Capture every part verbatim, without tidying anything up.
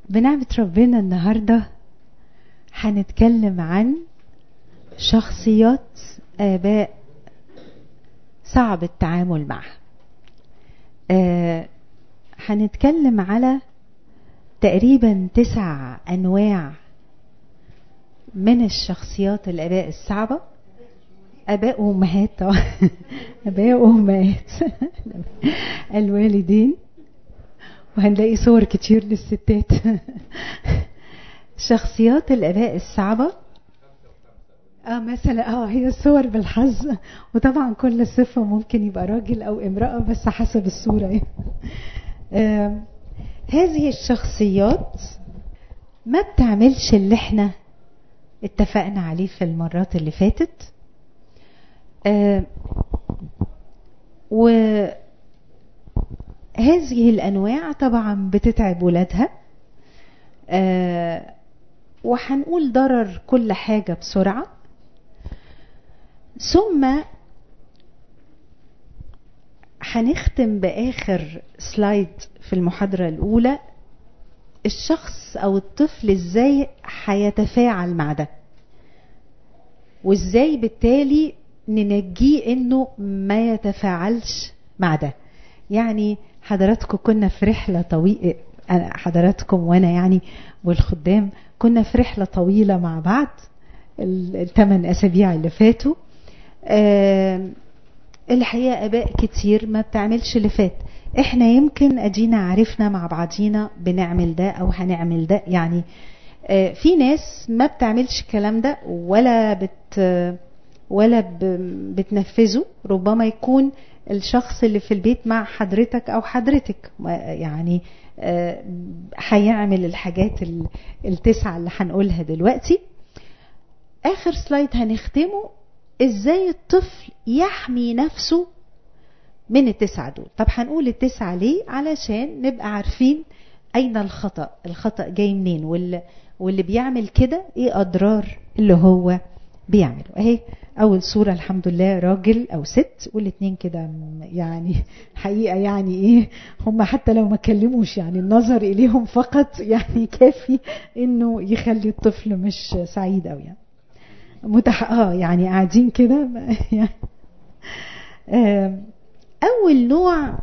بنعمة ربنا النهاردة هنتكلم عن شخصيات آباء صعب التعامل معها. آه هنتكلم على تقريبا تسع أنواع من الشخصيات الآباء الصعبة. آباء وأمهات طبعا آباء وأمهات الوالدين، وهنلاقي صور كتير للستات. شخصيات الآباء الصعبة اه مثلا اه هي الصور بالحظ، وطبعا كل صفة ممكن يبقى راجل او امرأة بس حسب الصورة. آه هذه الشخصيات ما بتعملش اللي احنا اتفقنا عليه في المرات اللي فاتت. آه وهذه الانواع طبعا بتتعب ولادها. آه وهنقول ضرر كل حاجة بسرعة، ثم هنختم بآخر سلايد في المحاضرة الأولى الشخص أو الطفل إزاي هيتفاعل مع ده، وإزاي بالتالي ننجيه إنه ما يتفاعلش مع ده. يعني حضراتكم كنا في رحلة طويلة، حضراتكم وأنا يعني والخدام كنا في رحلة طويلة مع بعض الثمان أسابيع اللي فاتوا. أه الحقيقة آباء كتير ما بتعملش اللي فات، احنا يمكن ادينا عرفنا مع بعضينا بنعمل ده او هنعمل ده. يعني أه في ناس ما بتعملش الكلام ده ولا بت ولا بتنفذه. ربما يكون الشخص اللي في البيت مع حضرتك او حضرتك يعني هيعمل أه الحاجات التسعة اللي هنقولها دلوقتي. اخر سلايد هنختمه ازاي الطفل يحمي نفسه من التسعة دول. طب هنقول التسعة ليه؟ علشان نبقى عارفين اين الخطأ، الخطأ جاي منين، واللي, واللي بيعمل كده ايه اضرار اللي هو بيعمله. اهي اول صورة الحمد لله راجل او ست، والاتنين كده يعني حقيقة يعني ايه هم حتى لو ما كلموش يعني النظر اليهم فقط يعني كافي انه يخلي الطفل مش سعيد او يعني متح... اه يعني قاعدين كده. اول نوع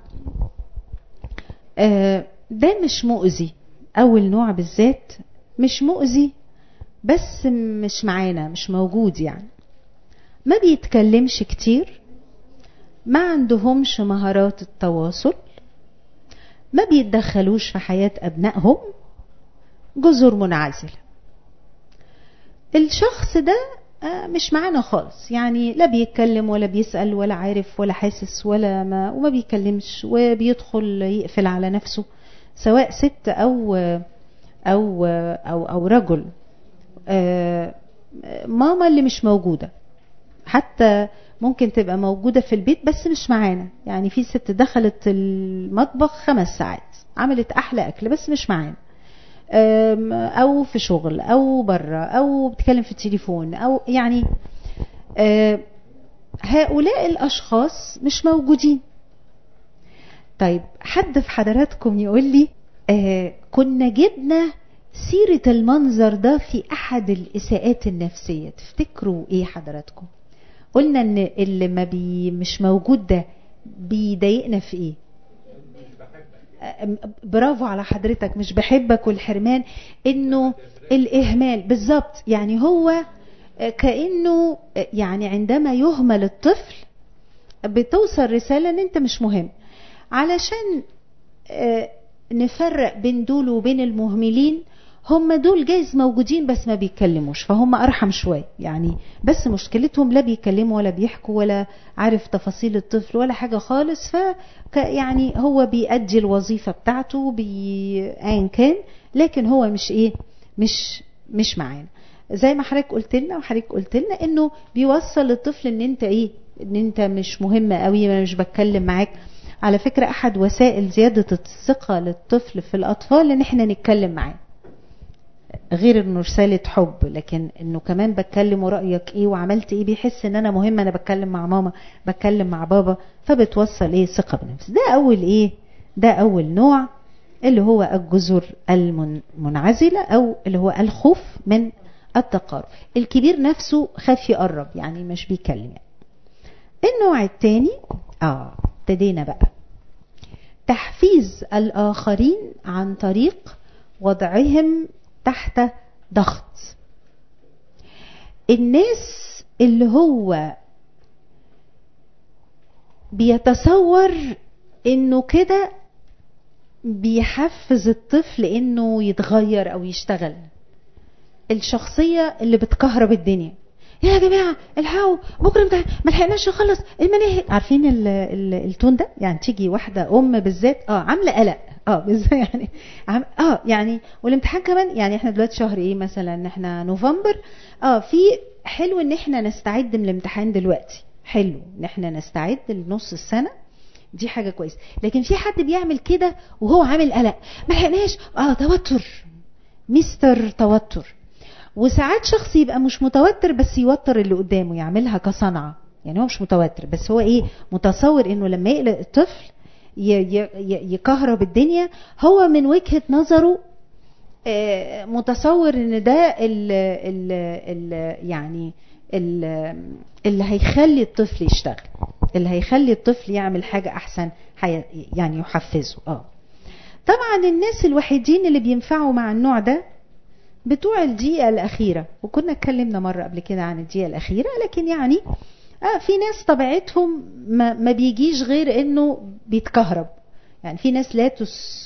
آه ده مش مؤذي، اول نوع بالذات مش مؤذي بس مش معانا، مش موجود. يعني ما بيتكلمش كتير، ما عندهمش مهارات التواصل، ما بيتدخلوش في حياة ابنائهم، جزر منعزلة. الشخص ده مش معانا خالص، يعني لا بيتكلم ولا بيسأل ولا عارف ولا حاسس ولا ما وما بيتكلمش، وبيدخل يقفل على نفسه سواء ست أو أو أو, أو رجل. ماما اللي مش موجودة، حتى ممكن تبقى موجودة في البيت بس مش معانا. يعني في ست دخلت المطبخ خمس ساعات عملت أحلى أكل بس مش معانا، او في شغل او بره او بتكلم في التليفون او يعني هؤلاء الاشخاص مش موجودين. طيب حد في حضراتكم يقول لي آه كنا جبنا سيرة المنظر ده في احد الاساءات النفسية، تفتكروا ايه حضراتكم؟ قلنا ان اللي ما بي مش موجود ده بيضايقنا في ايه؟ برافو على حضرتك، مش بحبك والحرمان، انه الاهمال بالظبط. يعني هو كأنه يعني عندما يهمل الطفل بتوصل رسالة ان انت مش مهم. علشان نفرق بين دول وبين المهملين، هم دول جايز موجودين بس ما بيتكلموش، فهم ارحم شوية يعني، بس مشكلتهم لا بيتكلموا ولا بيحكوا ولا عارف تفاصيل الطفل ولا حاجة خالص. ف يعني هو بيأدي الوظيفة بتاعته بأين كان، لكن هو مش ايه مش مش معانا. زي ما حضرتك قلت لنا وحضرتك قلت لنا انه بيوصل للطفل ان انت ايه ان انت مش مهم قوي، انا مش بتكلم معاك. على فكرة احد وسائل زيادة الثقة للطفل في الاطفال ان احنا نتكلم معاه، غير انه رسالة حب، لكن انه كمان بتكلم ورأيك ايه وعملت ايه، بيحس ان انا مهمة، انا بتكلم مع ماما بتكلم مع بابا، فبتوصل ايه ثقة بنفس. ده اول ايه ده اول نوع اللي هو الجزر المنعزلة أو اللي هو الخوف من التقارب. الكبير نفسه خاف يقرب، يعني مش بيكلم يعني. النوع الثاني اه ابتدينا بقى تحفيز الآخرين عن طريق وضعهم تحت ضغط. الناس اللي هو بيتصور انه كده بيحفز الطفل انه يتغير او يشتغل. الشخصية اللي بتكهرب الدنيا، يا جماعة الحقوا بكرة امتحان ما لحقناش نخلص المناهج. عارفين ال ال التون ده؟ يعني تيجي واحدة ام بالذات اه عاملة قلق اه بالذات يعني عم اه يعني والامتحان كمان. يعني احنا دلوقتي شهر ايه مثلا؟ احنا نوفمبر. اه في حلو ان احنا نستعد من الامتحان دلوقتي، حلو ان احنا نستعد لنص السنة، دي حاجة كويسة. لكن في حد بيعمل كده وهو عامل قلق، ما لحقناش، اه توتر، مستر توتر. وساعات شخص يبقى مش متوتر بس يوتر اللي قدامه، يعملها كصنعة. يعني هو مش متوتر بس هو ايه، متصور انه لما يقلق الطفل يكهرب الدنيا. هو من وجهة نظره متصور ان ده ال ال ال يعني ال اللي هيخلي الطفل يشتغل، اللي هيخلي الطفل يعمل حاجة احسن، يعني يحفزه. اه طبعا الناس الوحيدين اللي بينفعوا مع النوع ده بتوع الدقيقة الأخيرة، وكنا اتكلمنا مرة قبل كده عن الدقيقة الأخيرة. لكن يعني آه في ناس طبيعتهم ما, ما بيجيش غير انه بيتكهرب. يعني في ناس لا تس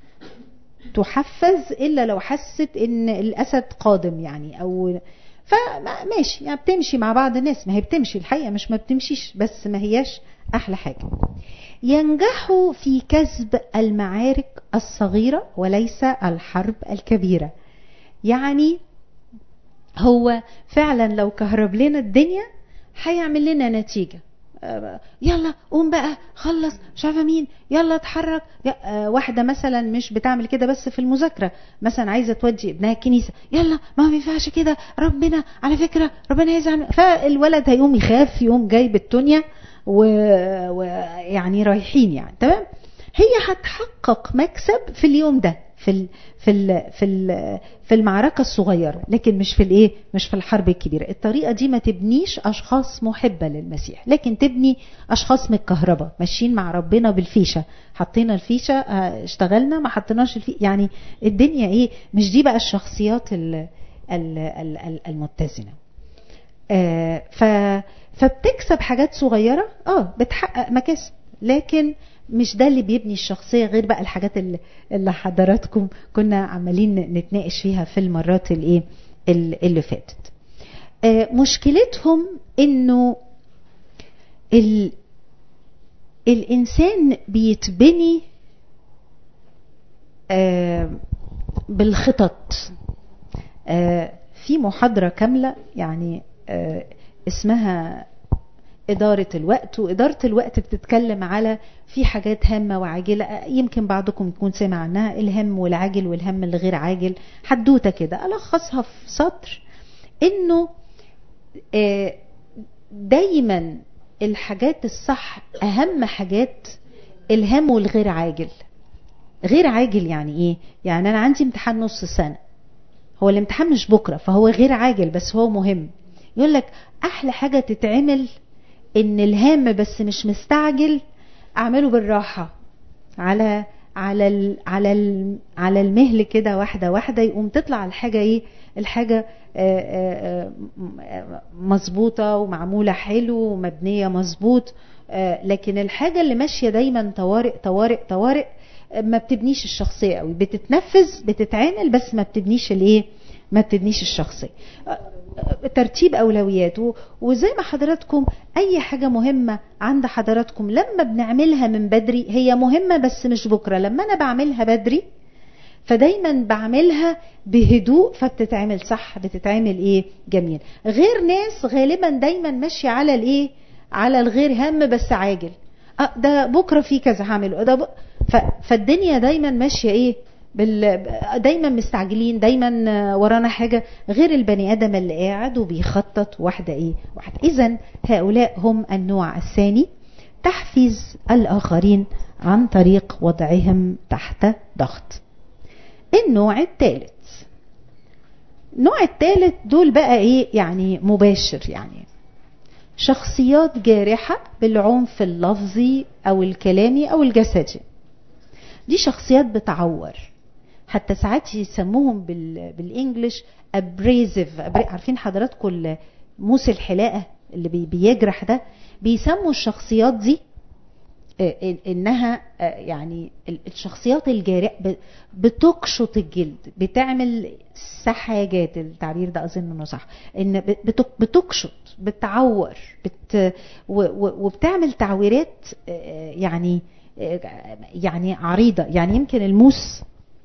تحفز إلا لو حست ان الأسد قادم يعني، أو فماشي يعني بتمشي مع بعض الناس. ما هي بتمشي الحقيقة، مش ما بتمشيش بس ما هياش أحلى حاجة. ينجحوا في كسب المعارك الصغيرة وليس الحرب الكبيرة. يعني هو فعلا لو كهرب لنا الدنيا هيعمل لنا نتيجة. يلا قوم بقى خلص مش عارفه مين، يلا اتحرك. واحده مثلا مش بتعمل كده بس في المذاكره، مثلا عايزه تودي ابنها الكنيسه، يلا ما ينفعش كده، ربنا على فكره ربنا هيزعل. فالولد هيقوم يخاف، يقوم جايب الدنيا ويعني رايحين يعني تمام. هي هتحقق مكسب في اليوم ده، في ال في ال في ال في المعركه الصغيره، لكن مش في الايه، مش في الحرب الكبيره. الطريقه دي ما تبنيش اشخاص محبه للمسيح، لكن تبني اشخاص متكهربه ماشيين مع ربنا بالفيشه. حطينا الفيشه اشتغلنا، ما حطيناش الفيشه يعني الدنيا ايه. مش دي بقى الشخصيات المتزنه. آه ف فبتكسب حاجات صغيره، اه بتحقق مكاسب، لكن مش ده اللي بيبني الشخصية. غير بقى الحاجات اللي, اللي حضراتكم كنا عمالين نتناقش فيها في المرات اللي, اللي فاتت. آه مشكلتهم انه ال الانسان بيتبني آه بالخطط. آه في محاضرة كاملة يعني آه اسمها إدارة الوقت. وإدارة الوقت بتتكلم على في حاجات هامة وعاجلة، يمكن بعضكم يكون سمع عنها، الهم والعاجل والهم اللي غير عاجل. حدوتة كده ألخصها في سطر، إنه دايما الحاجات الصح أهم حاجات الهم والغير عاجل. غير عاجل يعني إيه؟ يعني أنا عندي امتحان نص سنة، هو الامتحان مش بكرة، فهو غير عاجل بس هو مهم. يقولك أحلى حاجة تتعمل ان الهام بس مش مستعجل، اعمله بالراحة على على ال على ال على المهل كده، واحدة واحدة، يقوم تطلع الحاجة ايه، الحاجة مظبوطة ومعمولة حلو ومبنية مظبوط. لكن الحاجة اللي ماشية دايما طوارئ طوارئ طوارئ ما بتبنيش الشخصية قوي. بتتنفذ بتتعامل بس ما بتبنيش الايه، ما بتبنيش الشخصية. ترتيب أولويات. وزي ما حضراتكم أي حاجة مهمة عند حضراتكم لما بنعملها من بدري هي مهمة بس مش بكرة. لما أنا بعملها بدري فدايما بعملها بهدوء، فبتتعمل صح، بتتعمل إيه جميل. غير ناس غالبا دايما ماشية على الإيه، على الغير هم بس عاجل. أه ده بكرة في كذا هعمله ده ب... ف... فالدنيا دايما ماشية إيه بال... دايما مستعجلين، دايما ورانا حاجة. غير البني آدم اللي قاعد وبيخطط واحدة ايه واحدة. اذن هؤلاء هم النوع الثاني تحفيز الآخرين عن طريق وضعهم تحت ضغط. النوع الثالث، النوع الثالث دول بقى ايه يعني مباشر، يعني شخصيات جارحة بالعنف اللفظي او الكلامي او الجسدي. دي شخصيات بتعور، حتى ساعات يسموهم بال... بالانجليش abrasive. عارفين حضراتكم موس الحلاقة اللي بي... بيجرح ده، بيسموا الشخصيات دي انها يعني الشخصيات الجارحة بتقشط الجلد، بتعمل سحاجات، التعبير ده اظن انه صح، ان بتقشط بتعور بت وبتعمل تعويرات يعني يعني عريضة. يعني يمكن الموس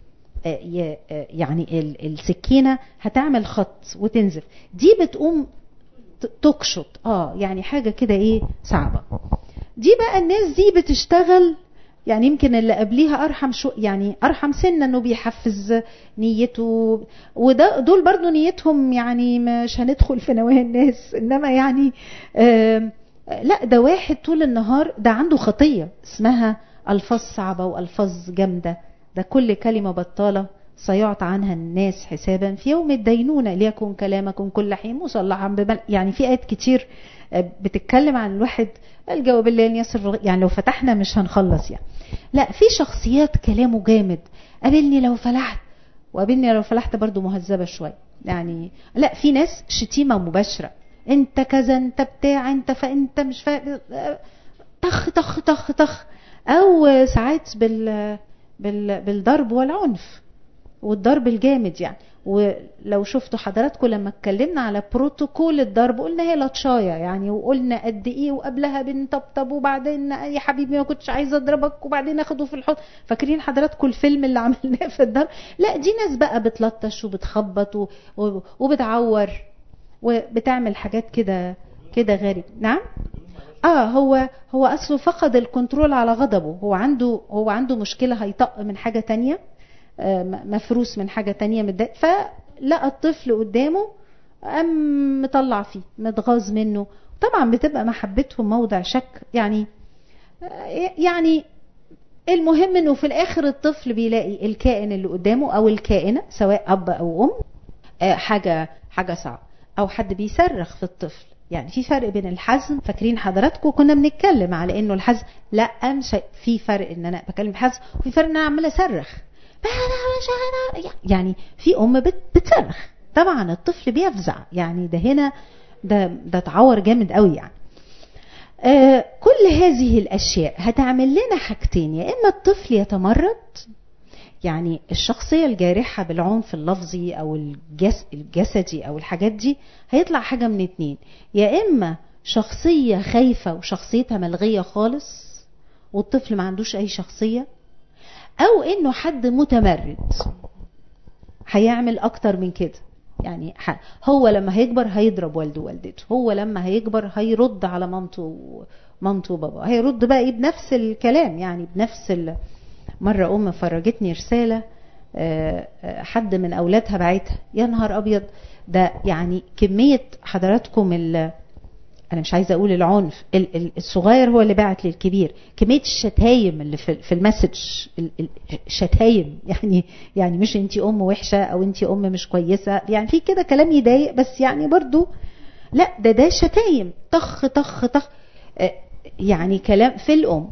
يعني السكينة هتعمل خط وتنزف، دي بتقوم تقشط اه يعني حاجة كده ايه صعبة. دي بقى الناس دي بتشتغل يعني يمكن اللي قبليها ارحم شو يعني ارحم سنة انه بيحفز نيته، وده دول برضو نيتهم يعني مش هندخل في نوايا الناس، انما يعني آه لا ده واحد طول النهار ده عنده خطية اسمها الفاظ صعبة والفاظ جامدة، ده كل كلمة بطالة سيعطى عنها الناس حسابا في يوم الدينونة، ليكن كلامكم كل حين مصلحا ببل. يعني في آيات كتير بتتكلم عن الواحد الجواب اللي يسر، يعني لو فتحنا مش هنخلص يعني. لا في شخصيات كلامه جامد، قابلني لو فلحت، وقابلني لو فلحت برضو مهذبة شوية يعني. لا في ناس شتيمة مباشرة، انت كذا انت بتاع انت فانت مش فا تخ تخ تخ تخ، او ساعات بال بال بالضرب والعنف والضرب الجامد يعني. ولو شفتوا حضراتكم لما اتكلمنا على بروتوكول الضرب قلنا هي لطشايه يعني، وقلنا قد ايه وقبلها بنطبطب وبعدين يا حبيبي ما كنتش عايزه اضربك وبعدين اخده في الحضن. فاكرين حضراتكم الفيلم اللي عملناه في الضرب؟ لا دي ناس بقى بتلطش وبتخبط وبتعور وبتعمل حاجات كده كده غريب. نعم اه هو هو اصله فقد الكنترول على غضبه، هو عنده هو عنده مشكله، هيطق من حاجه تانية، مفروس من حاجة تانية متضايق، فلقى الطفل قدامه قام مطلع فيه متغاظ منه. طبعا بتبقى محبتهم موضع شك يعني. يعني المهم انه في الاخر الطفل بيلاقي الكائن اللي قدامه او الكائنة سواء اب او ام حاجة حاجة صعبة، او حد بيصرخ في الطفل. يعني في فرق بين الحزم، فاكرين حضراتكم كنا بنتكلم على انه الحزم لا مش في فرق ان انا بكلم الحزم، وفي فرق ان انا عماله اصرخ يعني. في ام بتصرخ طبعا الطفل بيفزع يعني، ده هنا ده ده تعور جامد قوي يعني. آه كل هذه الاشياء هتعمل لنا حاجتين، يا اما الطفل يتمرد، يعني الشخصية الجارحة بالعنف اللفظي او الجس الجسدي او الحاجات دي هيطلع حاجة من اتنين، يا اما شخصية خايفة وشخصيتها ملغية خالص والطفل ما عندوش اي شخصية، او انه حد متمرد هيعمل اكتر من كده. يعني هو لما هيكبر هيضرب والده ووالدته، هو لما هيكبر هيرد على مامته مامته وبابا، هيرد بقى ايه بنفس الكلام يعني بنفس ال... مرة ام فرجتني رسالة حد من اولادها بعتها، يا نهار ابيض ده يعني كمية حضراتكم ال... انا مش عايزه اقول العنف، الصغير هو اللي بعت للكبير كميه الشتايم اللي في المسج، الشتايم يعني يعني مش انتي ام وحشه او انتي ام مش كويسه، يعني في كده كلام يضايق بس يعني برضو لا ده ده شتايم طخ طخ طخ يعني كلام في الام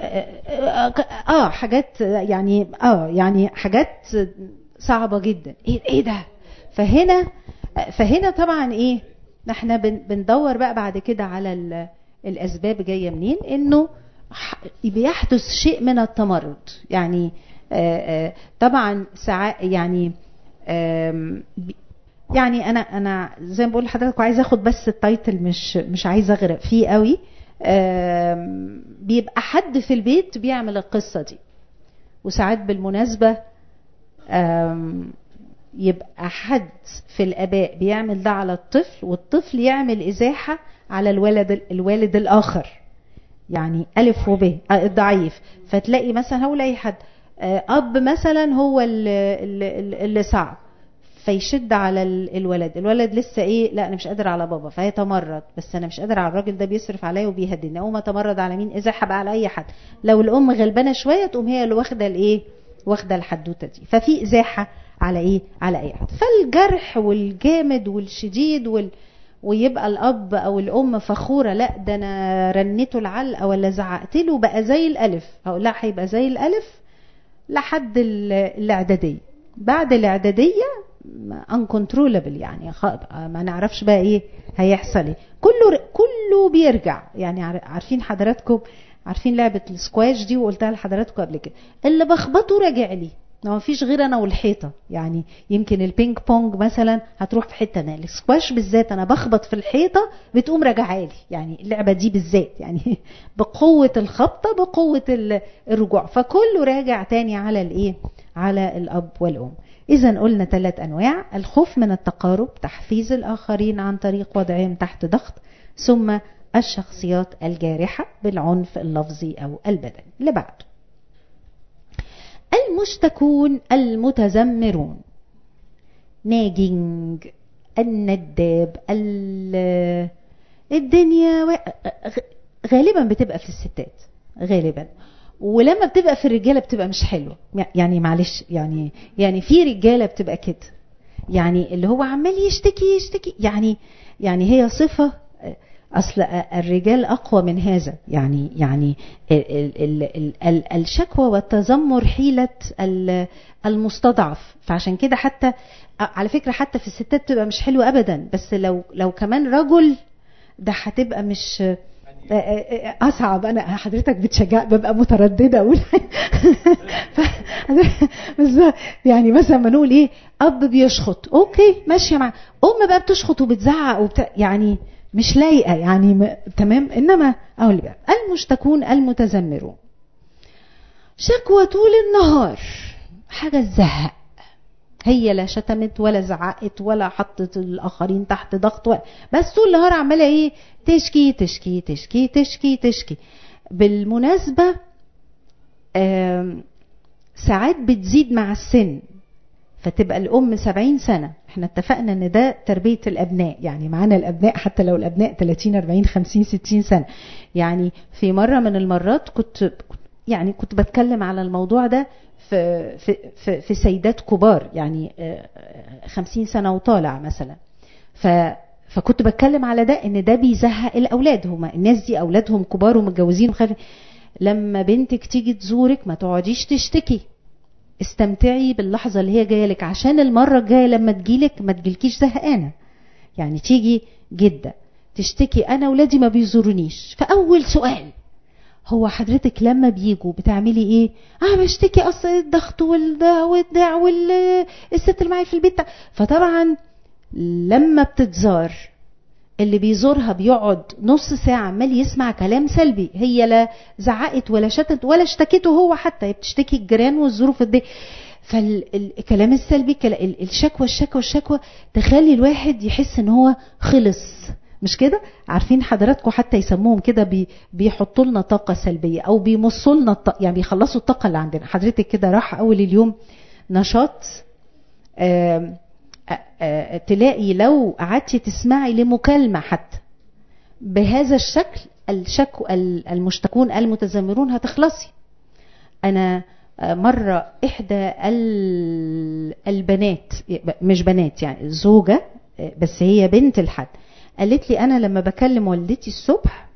اه حاجات يعني اه يعني حاجات صعبه جدا. ايه ايه ده؟ فهنا فهنا طبعا ايه احنا بندور بقى بعد كده على الاسباب جايه منين، انه بيحدث شيء من التمرد يعني. آآ آآ طبعا ساعات يعني يعني انا انا زي ما بقول لحضرتك عايزه اخد بس التايتل، مش مش عايزه اغرق فيه قوي. بيبقى حد في البيت بيعمل القصه دي، وساعات بالمناسبه يبقى حد في الآباء بيعمل ده على الطفل، والطفل يعمل إزاحة على الولد الوالد الآخر، يعني ألف وب الضعيف. فتلاقي مثلا هقول أي حد أب مثلا هو اللي, اللي صعب، فيشد على الولد، الولد لسه ايه، لا انا مش قادر على بابا فيتمرد، بس انا مش قادر على الراجل ده بيصرف عليا وبيهديني، اقوم اتمرد على مين؟ ازاحها بقى على اي حد. لو الام غلبانه شويه تقوم هي اللي واخده الايه، واخده الحدوته دي. ففي ازاحه على ايه، على اي حد. فالجرح والجامد والشديد وال... ويبقى الاب او الام فخوره، لا ده انا رنيته العلقه ولا زعقت له بقى زي الالف، هقول لا هيبقى زي الالف لحد الاعداديه. بعد الاعداديه uncontrollable، يعني ما نعرفش بقى ايه هيحصل ايه، كله كله بيرجع. يعني عارفين حضراتكم، عارفين لعبه السكواش دي وقلتها لحضراتكم قبل كده، اللي بخبطه راجع لي، ما فيش غير انا والحيطه. يعني يمكن البينج بونج مثلا هتروح في حته ثانيه، السكواش بالذات انا بخبط في الحيطه بتقوم راجعه لي. يعني اللعبه دي بالذات يعني بقوه الخبطه بقوه الرجوع، فكله راجع تاني على الايه، على الاب والام. اذا قلنا ثلاث انواع: الخوف من التقارب، تحفيز الاخرين عن طريق وضعهم تحت ضغط، ثم الشخصيات الجارحه بالعنف اللفظي او البدني. اللي بعده المشتكون المتذمرون، ناجنج، النداب، الدنيا غالبا بتبقى في الستات غالبا، ولما بتبقى في الرجاله بتبقى مش حلوه. يعني معلش، يعني يعني في رجاله بتبقى كده، يعني اللي هو عمال يشتكي يشتكي، يعني يعني هي صفه، اصل الرجال اقوى من هذا. يعني يعني ال ال ال ال الشكوى والتذمر حيلة المستضعف. فعشان كده حتى على فكرة حتى في الستات بتبقى مش حلوة ابدا، بس لو لو كمان رجل ده هتبقى مش اصعب. انا حضرتك بتشجع، ببقى متردده اقول بس يعني مثلا ما نقول ايه، اب بيشخط اوكي ماشيه مع ام بقى بتشخط وبتزعق وبتاع، يعني مش لايقه يعني م... تمام. انما اقول بقى المشتكون المتذمرون، شكوى طول النهار، حاجه تزهق، هي لا شتمت ولا زعقت ولا حطت الاخرين تحت ضغط ولا، بس طول النهار عماله ايه، تشكي تشكي تشكي تشكي تشكي. بالمناسبه ساعات بتزيد مع السن، فتبقى الام سبعين سنه. احنا اتفقنا ان ده تربيه الابناء، يعني معانا الابناء حتى لو الابناء ثلاثين أربعين خمسين ستين سنه. يعني في مره من المرات كنت يعني كنت بتكلم على الموضوع ده في في في, في سيدات كبار، يعني خمسين سنه وطالع مثلا. ف فكنت بتكلم على ده، ان ده بيزهق الاولاد، هما الناس دي اولادهم كبار ومتجوزين وخلف. لما بنتك تيجي تزورك ما تقعديش تشتكي، استمتعي باللحظه اللي هي جايه لك، عشان المره الجايه لما تجيلك ما تجيلكيش زهقانه. يعني تيجي جده تشتكي انا اولادي ما بيزورونيش، فاول سؤال هو حضرتك لما بيجوا بتعملي ايه؟ اه بشتكي اصل الضغط والدع والدع والست اللي معايا في البيت. فطبعا لما بتتزار اللي بيزورها بيقعد نص ساعة عمال يسمع كلام سلبي، هي لا زعقت ولا شتت ولا اشتكته هو، حتى بتشتكي الجيران والظروف دي. فالكلام السلبي، الشكوى الشكوى الشكوى تخلي الواحد يحس ان هو خلص، مش كده؟ عارفين حضراتكم حتى يسموهم كده بي بيحطوا لنا طاقة سلبية او بيمصوا لنا الطاقة، يعني بيخلصوا الطاقة اللي عندنا. حضرتك كده راح اول اليوم نشاط، آم تلاقي لو قعدتي تسمعي لمكالمة حتى بهذا الشكل، الشكو المشتكون المتذمرون هتخلصي. أنا مرة إحدى البنات، مش بنات يعني زوجة، بس هي بنت الحد، قالت لي أنا لما بكلم والدتي الصبح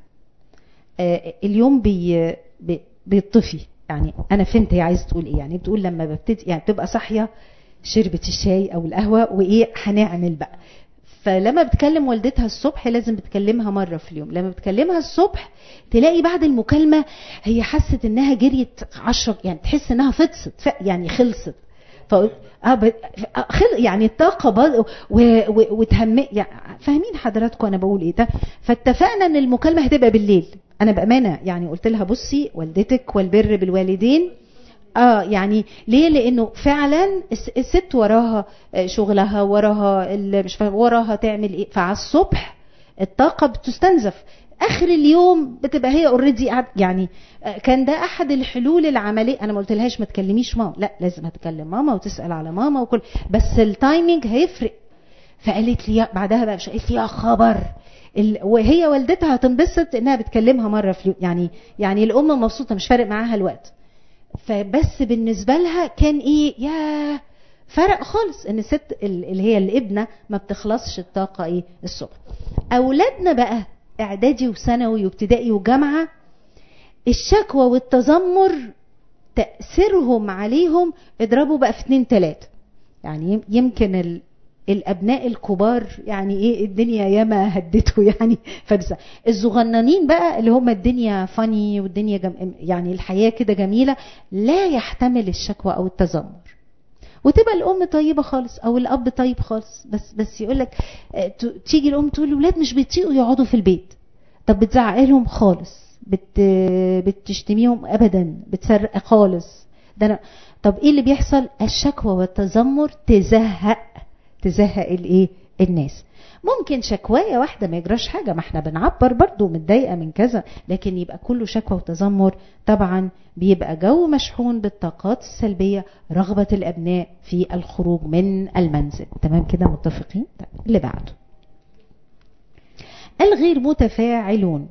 اليوم بي بيطفي. يعني أنا فهمت هي عايزة تقول إيه، يعني بتقول لما ببتدي يعني تبقى صاحية شربت الشاي او القهوه وايه هنعمل بقى. فلما بتكلم والدتها الصبح لازم بتكلمها مره في اليوم، لما بتكلمها الصبح تلاقي بعد المكالمه هي حست انها جريت عشرة، يعني تحس انها فطست يعني خلصت. فقلت اه ب... خل... يعني الطاقه بض... و... و... وتهم يعني فاهمين حضراتكم انا بقول ايه ده. فاتفقنا ان المكالمه هتبقى بالليل. انا بامانه يعني قلت لها بصي والدتك والبر بالوالدين اه يعني ليه، لانه فعلا الست وراها شغلها، وراها مش وراها تعمل ايه، فعلى الصبح الطاقه بتستنزف. اخر اليوم بتبقى هي اوريدي يعني. كان ده احد الحلول العمليه. انا ما قلتلهاش ما تكلميش ماما، لا لازم هتكلم ماما وتسال على ماما وكل، بس التايمينج هيفرق. فقالت لي بعدها بقى، مش قالت لي يا خبر ال... وهي والدتها هتنبسط انها بتكلمها مره في يوم، يعني يعني الام مبسوطه مش فارق معاها الوقت. فبس بالنسبه لها كان ايه، يا فرق خالص ان الست اللي هي الابنه ما بتخلصش الطاقه ايه الصبح. اولادنا بقى اعدادي وثانوي وابتدائي وجامعه، الشكوى والتذمر تاثيرهم عليهم اضربوا بقى في اتنين تلاته. يعني يمكن ال... الابناء الكبار يعني ايه الدنيا ياما هدته يعني، فبس الصغننين بقى اللي هم الدنيا فاني والدنيا جم... يعني الحياه كده جميله، لا يحتمل الشكوى او التذمر. وتبقى الام طيبه خالص او الاب طيب خالص، بس بس يقول لك تيجي الام تقول الاولاد مش بيطيقوا يقعدوا في البيت. طب بتزعق لهم خالص، بت بتشتميهم ابدا، بتسرق خالص ده أنا... طب ايه اللي بيحصل؟ الشكوى والتذمر تزهق تزهق الايه الناس. ممكن شكوايه واحده ما يجراش حاجه، ما احنا بنعبر برضو متضايقه من كذا، لكن يبقى كله شكوى وتذمر طبعا بيبقى جو مشحون بالطاقات السلبيه، رغبه الابناء في الخروج من المنزل. تمام كده متفقين؟ اللي بعده الغير متفاعلون.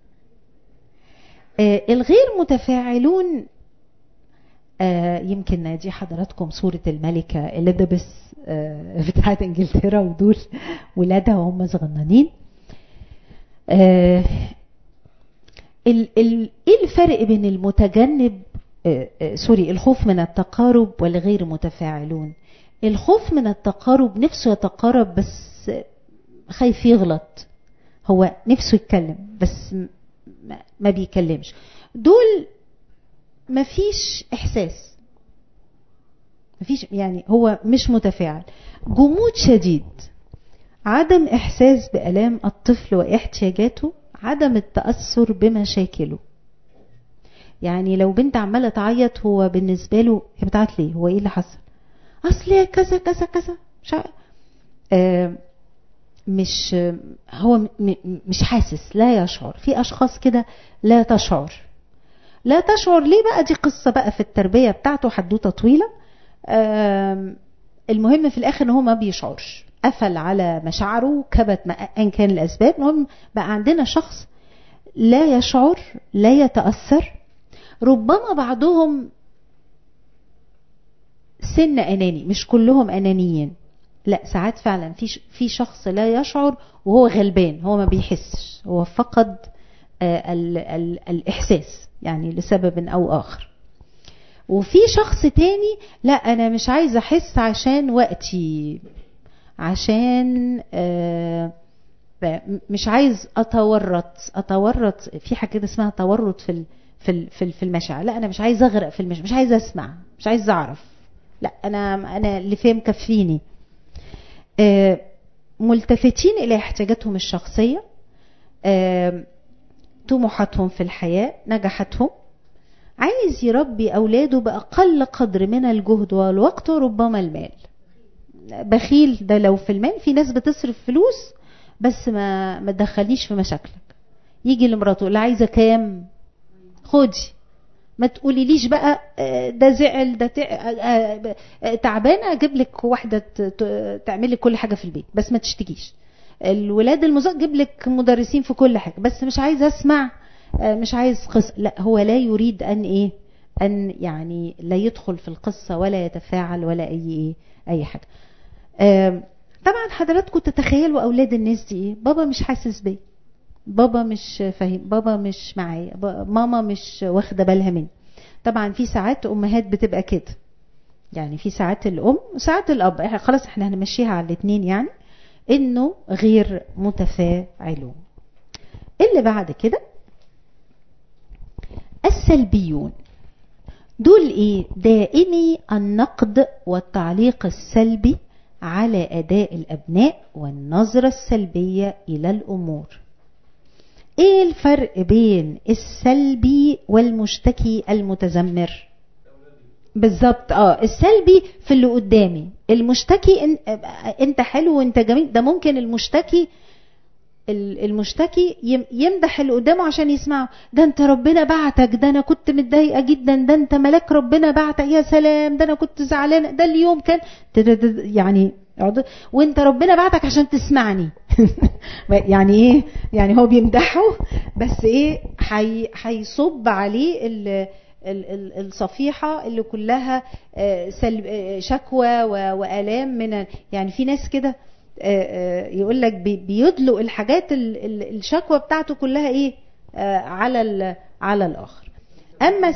آه الغير متفاعلون آه يمكن دي حضراتكم صورة الملكة إليزابيث آه بتاعت انجلترا، ودول ولادها وهم صغننين. آه ال ال ايه الفرق بين المتجنب آه آه سوري الخوف من التقارب والغير متفاعلون؟ الخوف من التقارب نفسه يتقارب بس خايف يغلط، هو نفسه يتكلم بس ما بيكلمش. دول مفيش احساس، مفيش يعني هو مش متفاعل. جمود شديد، عدم احساس بآلام الطفل واحتياجاته، عدم التأثر بمشاكله. يعني لو بنت عماله تعيط هو بالنسبه له هي بتعيط ليه؟ هو ايه اللي حصل؟ اصل كذا كذا كذا مش آه مش هو م مش حاسس، لا يشعر. في اشخاص كده لا تشعر لا تشعر ليه بقى؟ دي قصة بقى في التربية بتاعته، حدوتة طويلة. المهم في الآخر ان هو ما بيشعرش، قفل على مشاعره، كبت ان كان الأسباب. المهم بقى عندنا شخص لا يشعر لا يتأثر. ربما بعضهم سن أناني، مش كلهم أنانيين، لا ساعات فعلا في في شخص لا يشعر وهو غلبان، هو ما بيحسش، هو فقد ال ال الإحساس يعني لسبب أو آخر. وفي شخص تاني لا أنا مش عايز أحس عشان وقتي، عشان آه مش عايز أتورط أتورط في حاجة كده اسمها تورط في في في في المشاعر. لا أنا مش عايز أغرق في المشاعر، مش عايز أسمع، مش عايز أعرف، لا أنا أنا اللي فهم كفيني. آه ملتفتين إلى احتياجاتهم الشخصية، آه طموحاتهم في الحياة، نجاحاتهم. عايز يربي أولاده بأقل قدر من الجهد والوقت وربما المال. بخيل ده لو في المال. في ناس بتصرف فلوس بس ما ما تدخلنيش في مشاكلك. يجي لمراته اللي عايزة كام خدي، ما تقولي ليش بقى ده زعل ده تعبانة اجيب لك واحدة تعمل لك كل حاجة في البيت بس ما تشتكيش. الولاد المزاج جيب لك مدرسين في كل حاجة بس مش عايز اسمع، مش عايز قصة. لا هو لا يريد ان ايه ان يعني لا يدخل في القصة ولا يتفاعل ولا اي ايه اي حاجة. طبعا حضراتكم تتخيلوا اولاد الناس دي ايه؟ بابا مش حاسس بيه، بابا مش فاهم، بابا مش معايا، ماما مش واخده بالها مني. طبعا في ساعات امهات بتبقى كده، يعني في ساعات الام وساعات الاب، خلاص احنا هنمشيها على الاثنين، يعني انه غير متفاعلون. اللي بعد كده السلبيون. دول ايه؟ دائمي النقد والتعليق السلبي على اداء الابناء والنظرة السلبية الى الامور. ايه الفرق بين السلبي والمشتكي المتذمر؟ بالظبط اه السلبي في اللي قدامي، المشتكي انت حلو وانت جميل. ده ممكن المشتكي المشتكي يمدح اللي قدامه عشان يسمعه. ده انت ربنا بعتك، ده انا كنت متضايقه جدا، ده انت ملاك ربنا بعتك، يا سلام، ده انا كنت زعلانه، ده اليوم كان يعني، وانت ربنا بعتك عشان تسمعني. يعني ايه؟ يعني هو بيمدحه بس ايه، هيصب عليه ال الصفيحة اللي كلها شكوى وآلام من، يعني في ناس كده يقول لك بيدلق الحاجات الشكوى بتاعته كلها ايه على على الاخر. اما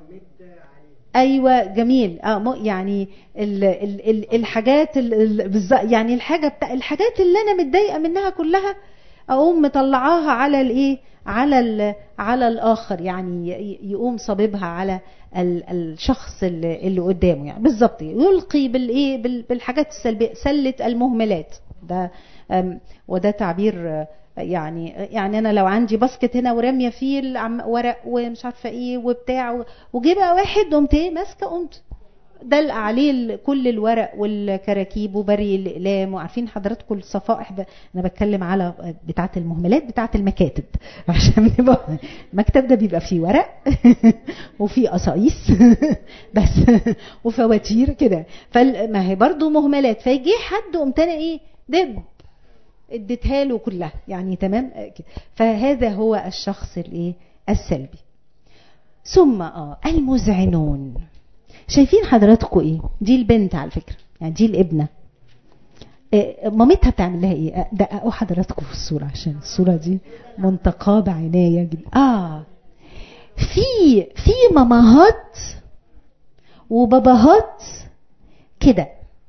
ايوه جميل، اه يعني ال ال الحاجات يعني الحاجه بتاع الحاجات اللي انا متضايقه منها كلها اقوم مطلعاها على الايه، على على الاخر، يعني يقوم صاببها على الشخص اللي, اللي قدامه، يعني بالظبط يلقي بالايه، بالحاجات السلبيه، سله المهملات ده. وده تعبير يعني يعني انا لو عندي باسكت هنا ورميه فيه ورق ومش عارفه ايه وبتاع، وجي بقى واحد قمت ايه ماسكه، قمت دلق عليه كل الورق والكراكيب وبري الاقلام. وعارفين حضراتكم الصفائح ب... انا بتكلم على بتاعه المهملات بتاعه المكاتب، عشان المكتب ده بيبقى فيه ورق وفيه قصايص بس وفواتير كده، فما هي برضو مهملات. فيجي حد قمت انا ايه دب اديتها له كلها، يعني تمام. فهذا هو الشخص الايه السلبي. ثم اه المذعنون. شايفين حضراتكم ايه؟ دي البنت على فكره، يعني دي الابنه، إيه مامتها بتعمل لها ايه؟ دققوا حضراتكم في الصوره عشان الصوره دي منتقاه بعنايه جدا. اه في في ماماهات وباباهات كده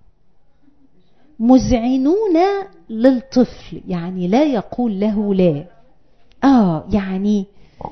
مذعنون للطفل، يعني لا يقول له لا. اه يعني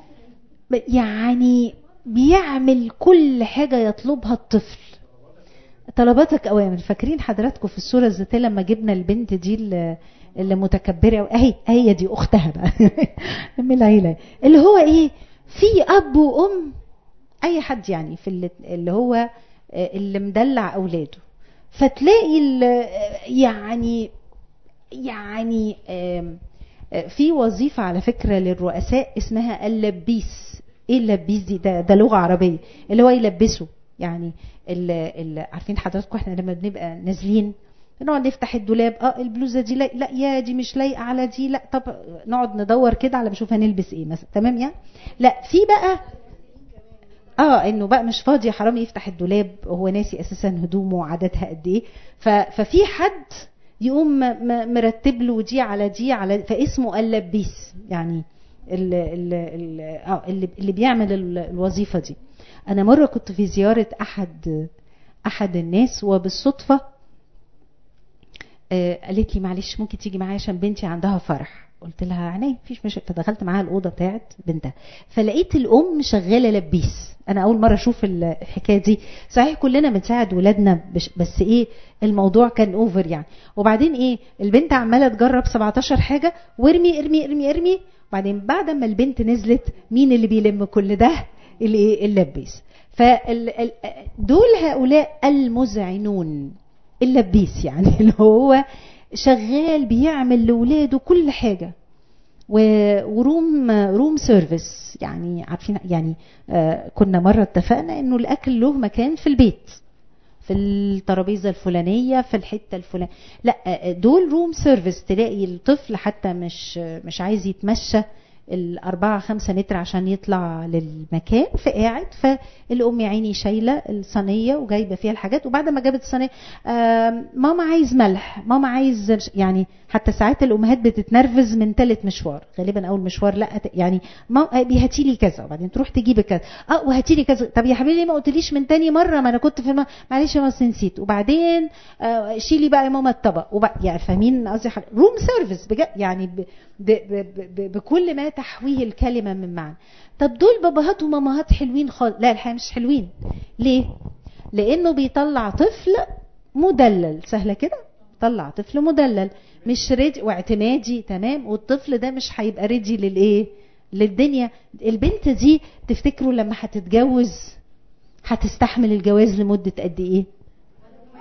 يعني بيعمل كل حاجة يطلبها الطفل، طلباتك اوامر. فاكرين حضراتكم في الصورة الذاتية لما جبنا البنت دي اللي متكبرة، اهي هي دي اختها بقى من العيلة، اللي هو ايه، في اب وام، اي حد يعني في اللي هو اللي مدلع اولاده، فتلاقي يعني يعني في وظيفة على فكرة للرؤساء اسمها اللبيس. ايه اللبيس دي؟ ده, ده لغة عربية، اللي هو يلبسه، يعني اللي اللي عارفين حضراتكم احنا لما بنبقى نازلين نقعد نفتح الدولاب، اه البلوزة دي لا, لا يا دي مش لايقة على دي، لا طب نقعد ندور كده على نشوف هنلبس ايه مثلا، تمام يعني. لا في بقى اه انه بقى مش فاضي حرام يفتح الدولاب وهو ناسي اساسا هدومه وعددها قد ايه. ففي حد يقوم مرتب له دي على دي على، فاسمه اللبيس، يعني اللي, اللي, اللي, اللي بيعمل الوظيفة دي. انا مرة كنت في زيارة احد احد الناس، وبالصدفة آه قالت لي معلش ممكن تيجي معايا عشان بنتي عندها فرح. قلت لها عينيا مفيش مشكله. فدخلت معاها الاوضه بتاعت بنتها، فلقيت الام شغاله لبيس. انا اول مره اشوف الحكايه دي. صحيح كلنا بنساعد ولادنا، بس ايه الموضوع كان اوفر يعني. وبعدين ايه البنت عماله تجرب سبعتاشر حاجه، وارمي ارمي ارمي ارمي. وبعدين بعد ما البنت نزلت، مين اللي بيلم كل ده؟ اللي اللبيس. فدول هؤلاء المذعنون، اللبيس يعني اللي هو شغال بيعمل لولاده كل حاجة، وروم روم سيرفيس، يعني عارفين يعني آه كنا مرة اتفقنا انه الاكل له مكان في البيت، في الترابيزة الفلانية، في الحتة الفلانية. لا دول روم سيرفيس. تلاقي الطفل حتى مش مش عايز يتمشى الأربعة خمسة متر عشان يطلع للمكان، فقاعد، فالأم عيني شايلة الصينية وجايبة فيها الحاجات، وبعد ما جابت الصينية ماما عايز ملح، ماما عايز، يعني حتى ساعات الأمهات بتتنرفز من ثالث مشوار، غالبا أول مشوار لا يعني ماما هاتي لي كذا، وبعدين تروح تجيب كذا، اه وهاتي لي كذا. طب يا حبيبي ليه ما قلتليش من تاني مرة؟ ما أنا كنت في الم... معلش يا ماما نسيت. وبعدين آه شيلي بقى يا ماما الطبق، وبقى يعني فاهمين قصدي؟ روم سيرفيس بجد، يعني ب... ب... ب... ب... بكل ما تحويه الكلمة من معنى. طب دول باباهات وماماهات حلوين خالص؟ لا الحقيقة مش حلوين. ليه؟ لأنه بيطلع طفل مدلل. سهلة كده، طلع طفل مدلل مش ريدي واعتمادي، تمام. والطفل ده مش هيبقى ريدي للايه؟ للدنيا. البنت دي تفتكروا لما هتتجوز هتستحمل الجواز لمدة قد ايه؟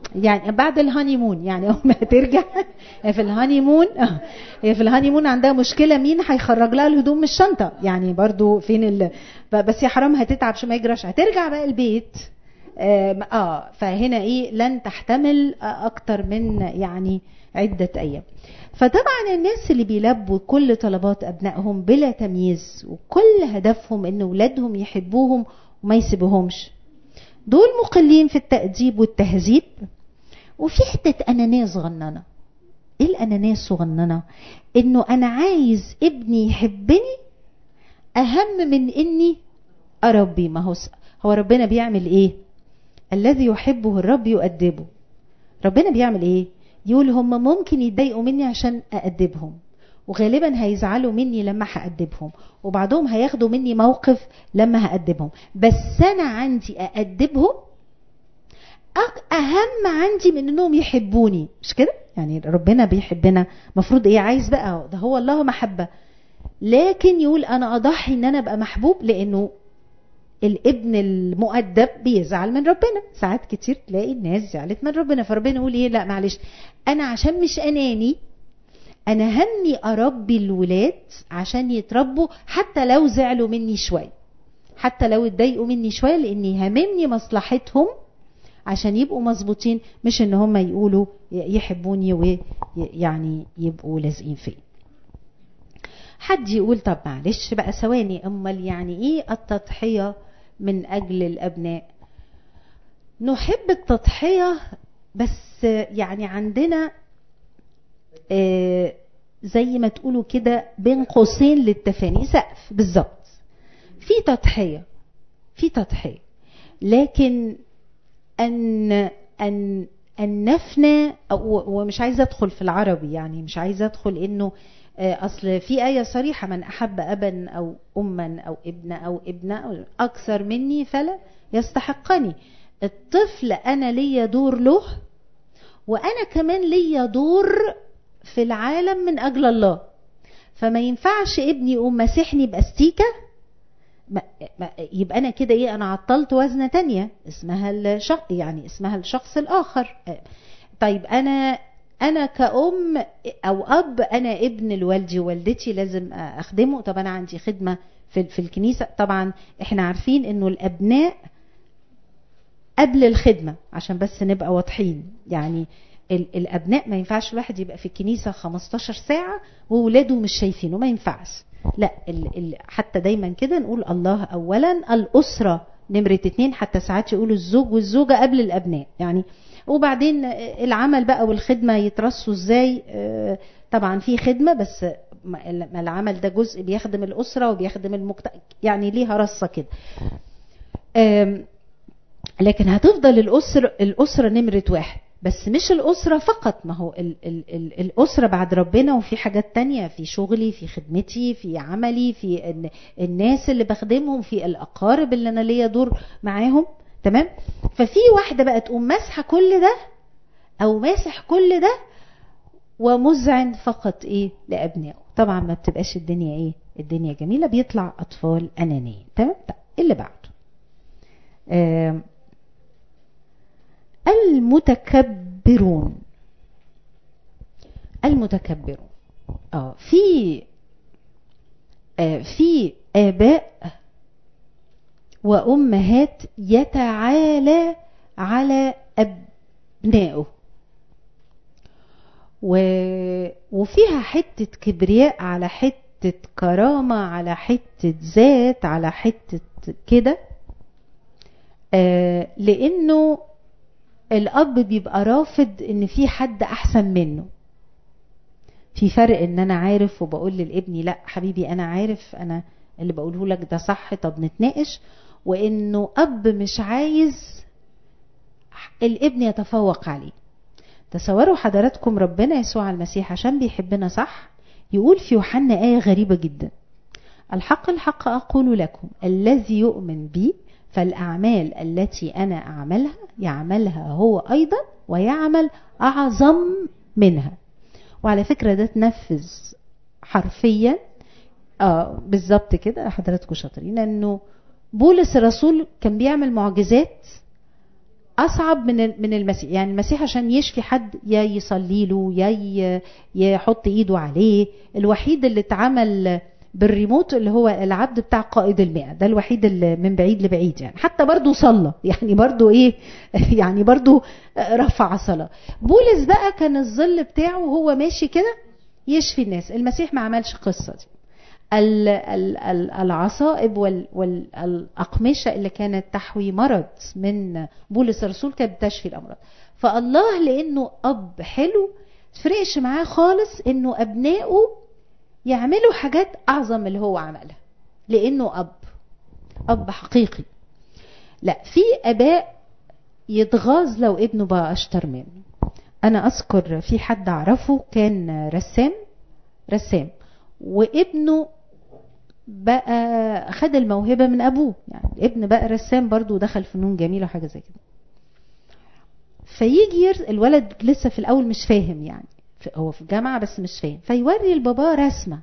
يعني بعد الهانيمون، يعني اول ما ترجع في الهانيمون، هي في الهانيمون عندها مشكله مين هيخرج لها الهدوم من الشنطه، يعني برضو فين ال... بس يا حرام هتتعب شو ما يجراش، هترجع بقى البيت. اه فهنا ايه، لن تحتمل اكتر من يعني عده ايام. فطبعا الناس اللي بيلبوا كل طلبات ابنائهم بلا تمييز، وكل هدفهم ان اولادهم يحبوهم وما يسيبوهمش، دول مقلين في التأديب والتهذيب. وفي حتة أنانية صغننة. إيه الأنانية الصغننة؟ إنه أنا عايز ابني يحبني أهم من إني أربي. ما هو هو ربنا بيعمل إيه؟ الذي يحبه الرب يؤدبه. ربنا بيعمل إيه؟ يقول هم ممكن يتضايقوا مني عشان أأدبهم، وغالبا هيزعلوا مني لما هأدبهم، وبعضهم هياخدوا مني موقف لما هأدبهم، بس أنا عندي أأدبهم أهم عندي من أنهم يحبوني. مش كده؟ يعني ربنا بيحبنا، مفروض إيه؟ عايز بقى، ده هو الله محبة، لكن يقول أنا أضحي أن أنا أبقى محبوب، لأنه الابن المؤدب بيزعل من ربنا. ساعات كتير تلاقي الناس زعلت من ربنا، فربنا يقول إيه؟ لا معلش، أنا عشان مش أناني، أنا همي أربي الولاد عشان يتربوا حتى لو زعلوا مني شوي، حتى لو اتضايقوا مني شوي، لأني هممني مصلحتهم عشان يبقوا مظبوطين، مش ان هم يقولوا يحبوني ويعني يبقوا لازقين فيه. حد يقول طب معلش بقى ثواني، امال يعني ايه التضحية من اجل الابناء؟ نحب التضحية، بس يعني عندنا آه زي ما تقولوا كده بين قوسين للتفاني سقف بالظبط. في تضحية، في تضحية، لكن أن أن أن نفنى، ومش عايزة أدخل في العربي، يعني مش عايزة أدخل إنه أصل في آية صريحة: من أحب أبا أو أما أو ابن أو ابنة أكثر مني فلا يستحقني. الطفل أنا ليا دور له، وأنا كمان ليا دور في العالم من أجل الله. فما ينفعش ابني يقوم مسحني بأستيكة، يبقى أنا كده إيه؟ أنا عطلت وزنة تانية اسمها الشخص، يعني اسمها الشخص الآخر. طيب أنا أنا كأم أو أب، أنا ابن الوالدي ووالدتي لازم أخدمه. طب أنا عندي خدمة في في الكنيسة. طبعا إحنا عارفين إنه الأبناء قبل الخدمة، عشان بس نبقى واضحين. يعني الأبناء ما ينفعش الواحد يبقى في الكنيسة خمستاشر ساعة وولاده مش شايفينه، ما ينفعش. لا، ال ال حتى دايما كده نقول الله أولا، الأسرة نمرة اتنين، حتى ساعات يقولوا الزوج والزوجة قبل الأبناء يعني. وبعدين العمل بقى والخدمة يترصوا ازاي؟ طبعا في خدمة، بس ما العمل ده جزء بيخدم الأسرة وبيخدم المجتمع، يعني ليها رصة كده. لكن هتفضل الأسرة الأسرة نمرة واحد، بس مش الأسرة فقط. ما هو ال ال ال الأسرة بعد ربنا، وفي حاجات تانية، في شغلي، في خدمتي، في عملي، في الناس اللي بخدمهم، في الأقارب اللي أنا ليا دور معاهم. تمام؟ ففي واحدة بقى تقوم مسحة كل ده أو ماسح كل ده ومذعن فقط إيه لأبنائه. طبعا ما بتبقاش الدنيا إيه؟ الدنيا جميلة، بيطلع أطفال أنانيين. تمام؟ اللي بعده آه المتكبرون. المتكبرون اه في آه في آباء وأمهات يتعالى على أبنائه، و... وفيها حتة كبرياء على حتة كرامة على حتة ذات على حتة كده. آه لأنه الأب بيبقى رافض إن في حد أحسن منه. في فرق إن أنا عارف وبقول للابني لا حبيبي أنا عارف، أنا اللي بقوله لك ده صح، طب نتناقش. وإنه أب مش عايز الابن يتفوق عليه. تصوروا حضراتكم ربنا يسوع المسيح عشان بيحبنا صح، يقول في يوحنا آية غريبة جدا: الحق الحق أقول لكم الذي يؤمن بي فالأعمال التي أنا أعملها يعملها هو أيضا ويعمل أعظم منها. وعلى فكرة ده تنفذ حرفيا آه بالظبط كده. حضراتكم شاطرين انه بولس الرسول كان بيعمل معجزات اصعب من من المسيح. يعني المسيح عشان يشفي حد يا يصلي له يا يحط ايده عليه. الوحيد اللي اتعمل بالريموت اللي هو العبد بتاع قائد المئة، ده الوحيد اللي من بعيد لبعيد يعني، حتى برضو صلى يعني، برضو ايه يعني برضو رفع صلاة. بولس بقى كان الظل بتاعه وهو ماشي كده يشفي الناس. المسيح ما عملش قصة دي. العصائب والأقمشة اللي كانت تحوي مرض من بولس الرسول كانت بتشفي الأمراض. فالله لأنه أب حلو تفرقش معاه خالص إنه أبنائه يعملوا حاجات أعظم اللي هو عملها، لأنه أب أب حقيقي. لا، في أباء يتغاظ لو ابنه بقى أشطر منه. أنا أذكر في حد أعرفه كان رسام رسام وابنه بقى خد الموهبة من أبوه، يعني الابن بقى رسام برضو ودخل فنون جميلة وحاجة زي كده. فيجي الولد لسه في الأول مش فاهم، يعني هو في الجامعة بس مش فاهم، فيوري البابا رسمة،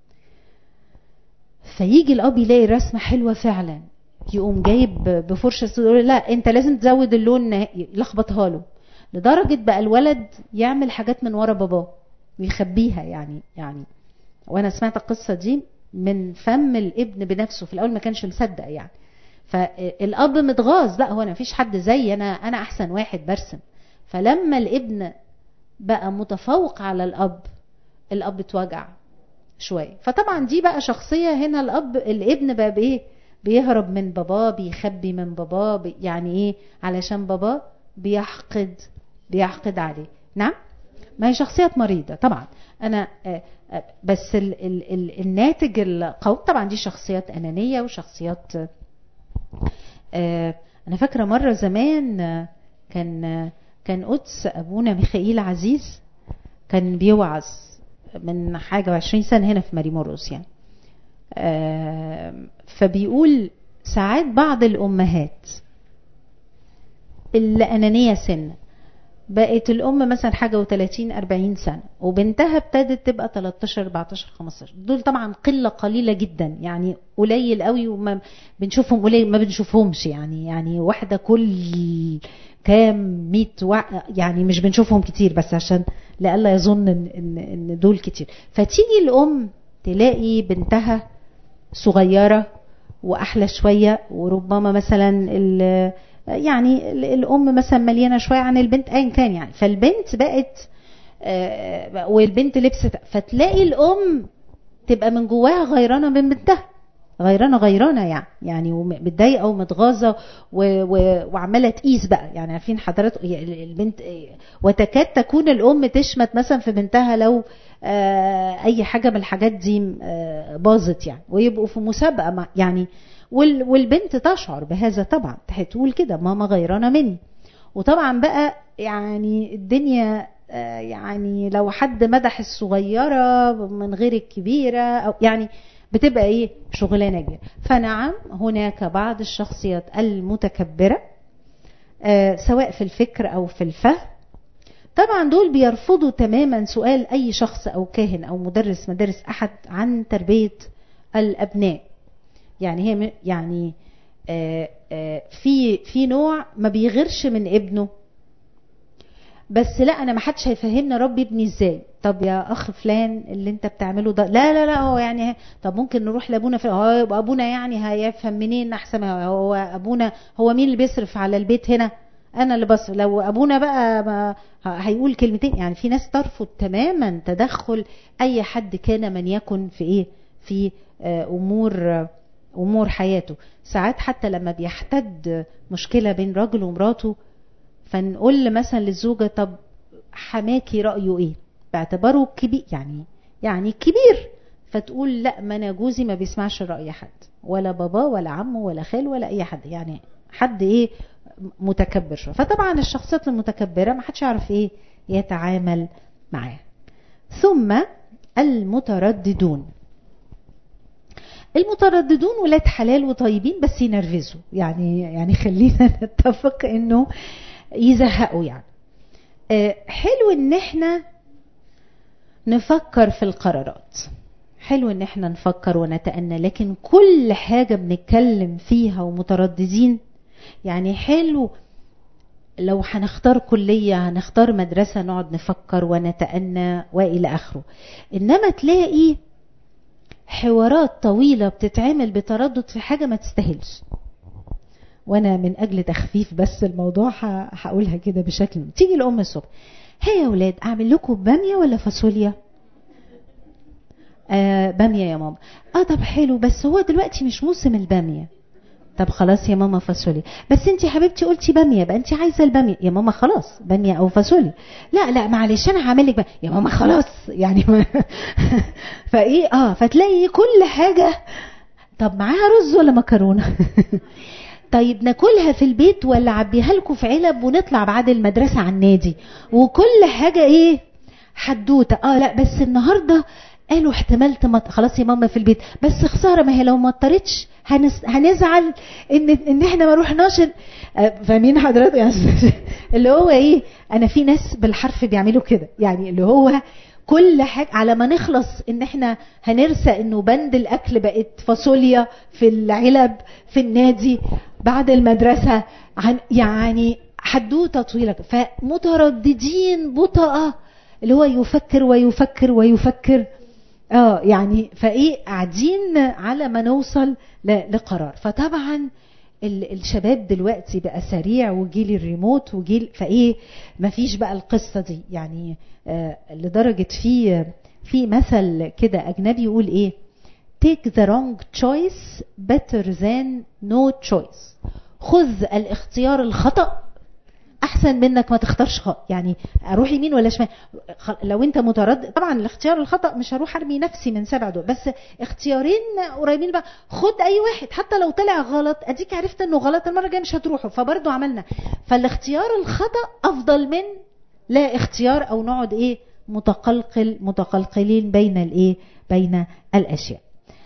فيجي الأب يلاقي الرسمة حلوة فعلا، يقوم جايب بفرشة يقول لا انت لازم تزود اللون، يلخبطها له، لدرجة بقى الولد يعمل حاجات من ورا باباه ويخبيها. يعني يعني وانا سمعت القصة دي من فم الابن بنفسه، في الاول ما كانش مصدق يعني. فالاب متغاظ، لا هو انا مفيش حد زي انا انا احسن واحد برسم. فلما الابن بقى متفوق على الاب، الاب اتوجع شويه. فطبعا دي بقى شخصيه هنا الاب الابن بقى بايه، بيهرب من باباه، بيخبي من باباه، بي يعني ايه، علشان باباه بيحقد بيحقد عليه. نعم، ما هي شخصيات مريضه طبعا. انا بس ال ال ال الناتج القوي طبعا دي شخصيات انانيه وشخصيات. انا فاكره مره زمان كان كان قدس ابونا ميخائيل عزيز كان بيوعظ من حاجه وعشرين سنه هنا في ماريموروس يعني. فبيقول ساعات بعض الامهات اللي انانيه سنه بقت الام مثلا حاجه وثلاثين أربعين سنه وبنتها ابتدت تبقى تلتاشر أربعتاشر خمستاشر، دول طبعا قله قليله جدا يعني، قليل قوي وما بنشوفهم، قليل ما بنشوفهمش يعني يعني واحده كل كام ميت وع... يعني مش بنشوفهم كتير، بس عشان لألا يظن ان ان ان دول كتير. فتيجي الام تلاقي بنتها صغيره واحلى شويه، وربما مثلا ال يعني الام مثلا مليانه شويه عن البنت ايا كان يعني، فالبنت بقت والبنت لبست، فتلاقي الام تبقى من جواها غيرانه من بنتها، غيرانه غيرانه يعني يعني ومتضايقه ومتغاظه وعماله تقيس بقى. يعني عارفين حضرات البنت وتكاد تكون الام تشمت مثلا في بنتها لو اي حاجه من الحاجات دي باظت يعني، ويبقوا في مسابقه يعني. والبنت تشعر بهذا طبعا، تقول كده ماما غيرانه مني. وطبعا بقى يعني الدنيا يعني لو حد مدح الصغيره من غير الكبيره او يعني بتبقى ايه شغلانه كبيره. فنعم هناك بعض الشخصيات المتكبره آه سواء في الفكر او في الفهم، طبعا دول بيرفضوا تماما سؤال اي شخص او كاهن او مدرس مدارس احد عن تربيه الابناء. يعني هي يعني آه آه في في نوع ما بيغيرش من ابنه، بس لا انا ما حدش هيفهمنا ربي ابني ازاي. طب يا اخ فلان اللي انت بتعمله ده لا لا لا هو يعني، طب ممكن نروح لابونا في هو يبقى ابونا يعني هيفهم منين احسن؟ هو ابونا هو مين اللي بيصرف على البيت هنا؟ انا اللي بصرف. لو ابونا بقى ما هيقول كلمتين يعني. في ناس ترفض تماما تدخل اي حد كان من يكن في ايه في امور امور حياته. ساعات حتى لما بيحتد مشكله بين راجل ومراته، فنقول مثلا للزوجة طب حماكي رأيه ايه باعتباره كبير يعني يعني كبير، فتقول لا ما انا جوزي ما بيسمعش رأي حد، ولا بابا ولا عمه ولا خال ولا اي حد، يعني حد ايه متكبر شويه. فطبعا الشخصيات المتكبرة ما حدش يعرف ايه يتعامل معاه. ثم المترددون. المترددون ولاد حلال وطيبين بس ينرفزوا يعني يعني خلينا نتفق انه يزهقوا يعني. أه حلو ان احنا نفكر في القرارات، حلو ان احنا نفكر ونتأنى، لكن كل حاجة بنتكلم فيها ومترددين يعني حلو لو هنختار كلية هنختار مدرسة نقعد نفكر ونتأنى وإلى آخره. إنما تلاقي حوارات طويلة بتتعمل بتردد في حاجة ما تستاهلش. وانا من اجل تخفيف بس الموضوع هقولها كده بشكل، تيجي الام الصبح، هي يا ولاد اعمل لكم باميه ولا فاصوليا؟ آه باميه يا ماما. اه طب حلو، بس هو دلوقتي مش موسم الباميه. طب خلاص يا ماما فاصوليا. بس انت يا حبيبتي قلتي باميه، بقى انت عايزه الباميه يا ماما. خلاص باميه او فاصوليا. لا لا معلش انا هعمل لك يا ماما. خلاص يعني ما فايه اه فتلاقي كل حاجه. طب معاها رز ولا مكرونه؟ طيب ناكلها في البيت ولا عبيها لكم في علب ونطلع بعد المدرسة على النادي؟ وكل حاجة ايه حدوتة. اه لا بس النهاردة قالوا احتمال تمط. خلاص يا ماما في البيت. بس خسارة، ما هي لو ما اضطرتش هنس... هنزعل ان ان احنا ما روحناش. آه فاهمين حضرتك يعني اللي هو ايه. انا في ناس بالحرف بيعملوا كده، يعني اللي هو كل حاجة على ما نخلص ان احنا هنرسى انه بند الاكل بقت فاصوليا في العلب في النادي بعد المدرسة، عن يعني حدوتة طويلة. فمترددين بطئة، اللي هو يفكر ويفكر ويفكر. اه يعني فايه قاعدين على ما نوصل لقرار. فطبعا الشباب دلوقتي بقى سريع، وجيل الريموت وجيل فايه مفيش بقى القصة دي. يعني آه لدرجة في في مثل كده اجنبي يقول ايه: take the wrong choice better than no choice. خذ الاختيار الخطأ احسن منك ما تختارش خطأ. يعني اروح يمين ولا شمال. لو انت متردد طبعا الاختيار الخطأ مش هروح ارمي نفسي من سبع دول، بس اختيارين قريبين بقى خد اي واحد حتى لو طلع غلط، اديك عرفت انه غلط، المره الجايه مش هتروحه، فبرضه عملنا. فالاختيار الخطأ افضل من لا اختيار، او نقعد ايه متقلقل متقلقلين بين الايه بين الاشياء.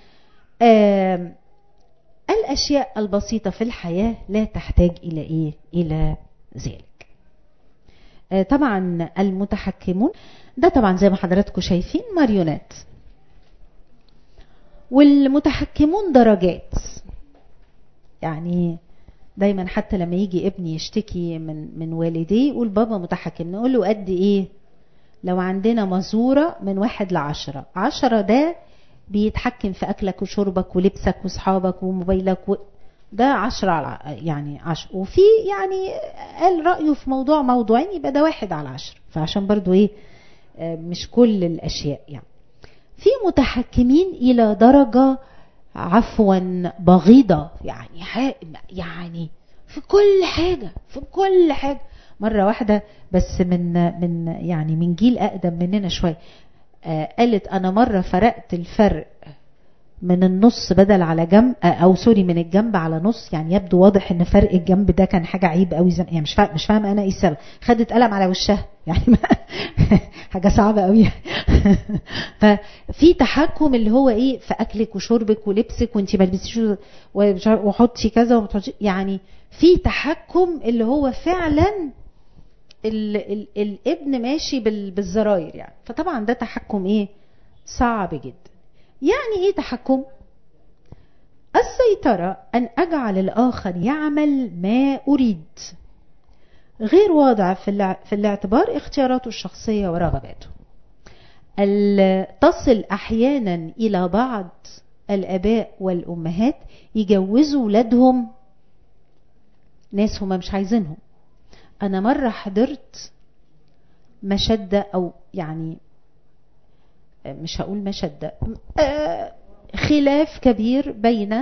آه الاشياء البسيطة في الحياة لا تحتاج الى ايه الى ذلك. آه طبعا المتحكمون ده طبعا زي ما حضراتكم شايفين ماريونات، والمتحكمون درجات. يعني دايما حتى لما يجي ابني يشتكي من من والديه يقول بابا متحكم، نقول له قد ايه؟ لو عندنا مزورة من واحد لعشرة، عشرة ده بيتحكم في اكلك وشربك ولبسك واصحابك وموبايلك و... ده عشرة على يعني عشرة. وفي يعني قال رأيه في موضوع موضوعين يبقى ده واحد على عشرة. فعشان برضو ايه مش كل الاشياء. يعني في متحكمين الى درجة عفوا بغيضة، يعني يعني في كل حاجة في كل حاجة. مرة واحدة بس من من يعني من جيل اقدم مننا شوية آه قالت انا مرة فرقت الفرق من النص بدل على جنب، او سوري من الجنب على نص. يعني يبدو واضح ان فرق الجنب ده كان حاجه عيب قوي زي يعني مش فاهم مش فاهم انا ايه السبب. خدت قلم على وشها يعني حاجه صعبه قوي ففي تحكم اللي هو ايه في اكلك وشربك ولبسك، وانتي ما تلبسيش وحطي كذا وما تحطيش. يعني في تحكم اللي هو فعلا ال ال الابن ماشي بالزراير. يعني فطبعا ده تحكم ايه صعب جدا. يعني ايه تحكم؟ السيطرة ان اجعل الاخر يعمل ما اريد، غير واضع في, في الاعتبار اختياراته الشخصية ورغباته. تصل احيانا الى بعض الاباء والامهات يجوزوا ولادهم ناس هما مش عايزينهم. انا مرة حضرت مشدة او يعني مش هقول مشدة آه خلاف كبير بين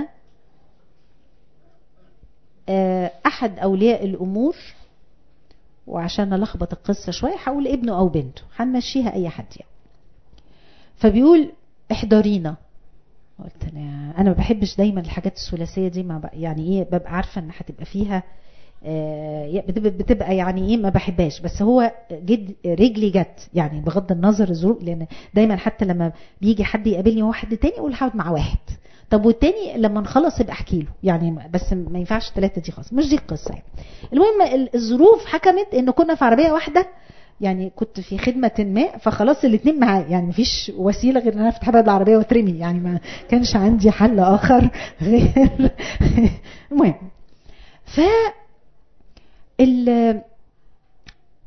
آه احد اولياء الامور، وعشان نلخبط القصة شوية هقول ابنه او بنته، هنمشيها اي حد يعني. فبيقول احضرينا. قلت انا انا ما بحبش دايما الحاجات الثلاثيه دي، ما يعني ايه ببقى عارفه ان هتبقى فيها آه بتبقى يعني ايه ما بحبهاش. بس هو جد رجلي جت يعني بغض النظر الظروف، لان دايما حتى لما بيجي حد يقابلني هو حد تاني اقول هقعد مع واحد، طب والتاني لما نخلص يبقى احكي له يعني، بس ما ينفعش ثلاثه دي خالص، مش دي القصه يعني. المهم الظروف حكمت انه كنا في عربيه واحده، يعني كنت في خدمة ما، فخلاص الاثنين معايا يعني مفيش وسيلة غير ان انا افتح باب العربية واترمي، يعني ما كانش عندي حل اخر غير المهم. ف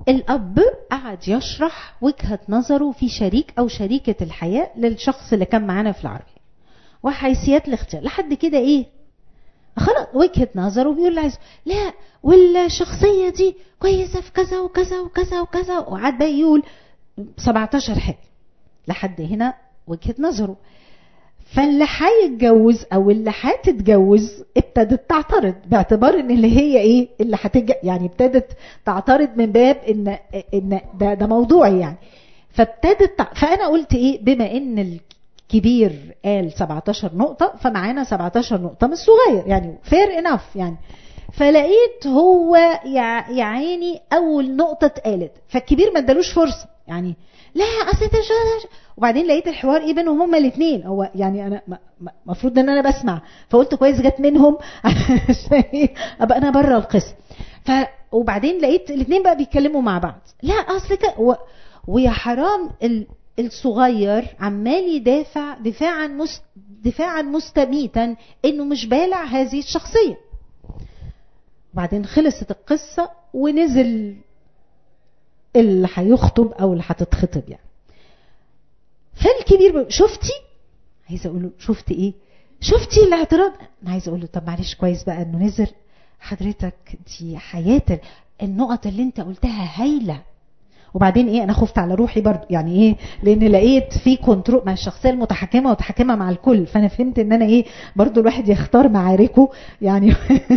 الأب قعد يشرح وجهة نظره في شريك أو شريكة الحياة للشخص اللي كان معانا في العربية وحيثيات الاختيار لحد كده إيه خلاص وجهة نظره بيقول عايز لا والشخصية دي كويسة في كذا وكذا وكذا وكذا وقعد بقى يقول سبعتاشر حاجة لحد هنا وجهة نظره. فاللي هيتجوز او اللي هتتجوز ابتدت تعترض باعتبار ان اللي هي ايه اللي هتج يعني ابتدت تعترض من باب ان ان ده ده موضوعي يعني. فابتدت تع... فانا قلت ايه بما ان الكبير قال سبعتاشر نقطة فمعانا سبعتاشر نقطة من الصغير يعني fair enough يعني. فلقيت هو يا عيني اول نقطة اتقالت فالكبير ما ادالوش فرصة يعني لا اصل وبعدين لقيت الحوار ايه بينهم هما الاثنين هو يعني انا المفروض ان انا بسمع فقلت كويس جت منهم ابقى انا بره القسم. ف وبعدين لقيت الاثنين بقى بيتكلموا مع بعض لا اصل كده و... ويا حرام ال... الصغير عمال يدافع دفاعا مست... دفاعا مستميتا انه مش بالع هذه الشخصيه. بعدين خلصت القصه ونزل اللي هيخطب او اللي هتتخطب يعني. فالكبير شفتي عايزه اقول له شفتي ايه شفتي الاعتراض انا عايزه اقول له طب معلش كويس بقى انه نزل حضرتك دي حياه النقط اللي انت قلتها هايله. وبعدين ايه انا خفت على روحي برضو يعني ايه لان لقيت في كنترول مع الشخصيه المتحكمه ومتحكمه مع الكل فانا فهمت ان انا ايه برضو الواحد يختار معاركه يعني.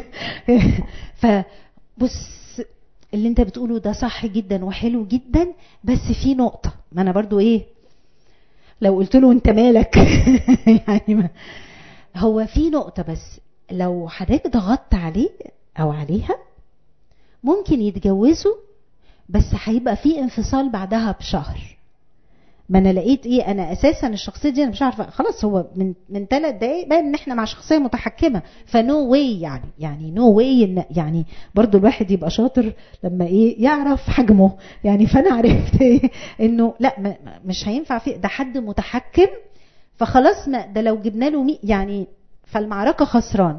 فبص اللي انت بتقوله ده صح جدا وحلو جدا بس في نقطه ما انا برضو ايه لو قلت له انت مالك يعني ما هو في نقطه بس لو حضرتك ضغطت عليه او عليها ممكن يتجوزوا بس هيبقى في انفصال بعدها بشهر. ما انا لقيت ايه انا اساسا الشخصيه دي انا مش عارفه خلاص هو من من ثلاث دقايق باين ان احنا مع شخصيه متحكمه فنو واي يعني يعني نو واي ان يعني برضو الواحد يبقى شاطر لما ايه يعرف حجمه يعني. فانا عرفت ايه انه لا مش هينفع في ده حد متحكم فخلاص ما ده لو جبنا له مي يعني فالمعركه خسران.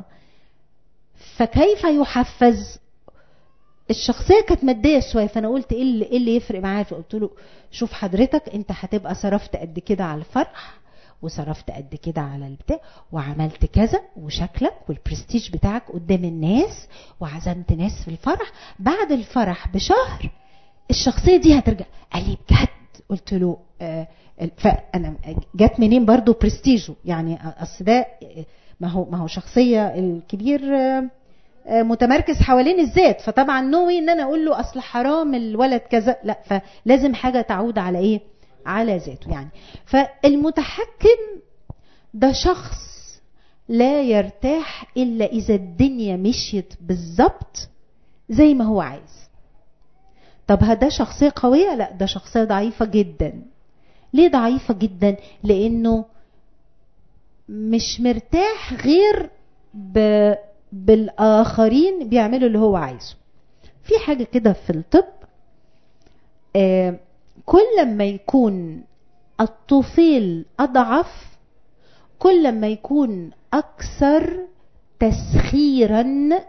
فكيف يحفز الشخصيه كانت ماديه شويه فانا قلت ايه اللي, إيه اللي يفرق معايا فقلت له شوف حضرتك انت هتبقى صرفت قد كده على الفرح وصرفت قد كده على البتاع وعملت كذا وشكلك والبرستيج بتاعك قدام الناس وعزمت ناس في الفرح بعد الفرح بشهر الشخصيه دي هترجع. قال لي بجد قلت له آه فانا جت منين برضو برستيجه يعني اصل ده ما هو ما هو شخصيه الكبير آه متمركز حوالين الذات فطبعا نوي ان انا اقول له اصل حرام الولد كذا لا فلازم حاجه تعود على ايه على ذاته يعني. فالمتحكم ده شخص لا يرتاح الا اذا الدنيا مشيت بالظبط زي ما هو عايز. طب هذا شخصيه قويه؟ لا ده شخصيه ضعيفه جدا. ليه ضعيفه جدا؟ لانه مش مرتاح غير ب بالآخرين بيعملوا اللي هو عايزه. في حاجة كده في الطب آه كل ما يكون الطفيل أضعف كل ما يكون أكثر تسخيرا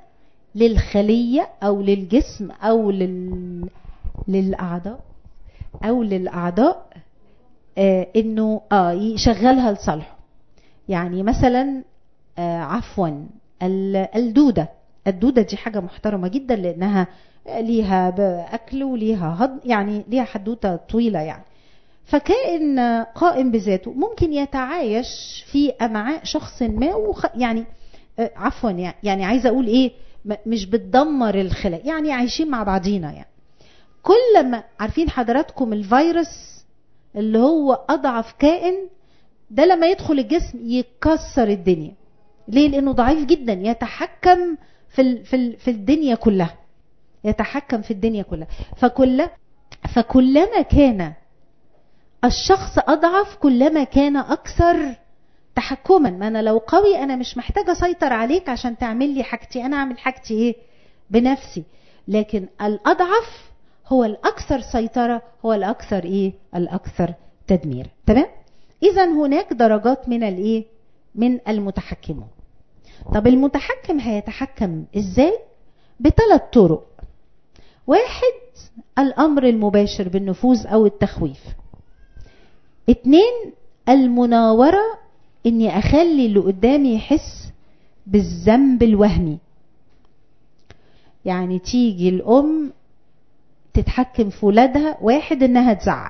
للخلية أو للجسم أو لل... للأعضاء أو للأعضاء آه إنه آه يشغلها لصالحه. يعني مثلا آه عفوا الدودة الدودة دي حاجة محترمة جدا لأنها ليها أكل وليها هضم يعني ليها حدوتة طويلة يعني. فكائن قائم بذاته ممكن يتعايش في أمعاء شخص ما وخ يعني عفوا يعني, يعني عايزة أقول إيه مش بتدمر الخلايا يعني عايشين مع بعضينا يعني. كل ما عارفين حضراتكم الفيروس اللي هو أضعف كائن ده لما يدخل الجسم يكسر الدنيا. ليه؟ لأنه ضعيف جدا يتحكم في في في الدنيا كلها يتحكم في الدنيا كلها. فكل فكلما كان الشخص أضعف كلما كان أكثر تحكما. ما أنا لو قوي أنا مش محتاجة أسيطر عليك عشان تعمل لي حاجتي أنا أعمل حاجتي إيه بنفسي. لكن الأضعف هو الأكثر سيطرة هو الأكثر إيه الأكثر تدمير. تمام؟ إذا هناك درجات من الإيه من المتحكمون. طب المتحكم هيتحكم ازاي؟ بثلاث طرق. واحد الأمر المباشر بالنفوذ أو التخويف. اتنين المناورة، اني اخلي اللي قدامي يحس بالذنب الوهمي. يعني تيجي الام تتحكم في ولادها، واحد انها تزعق،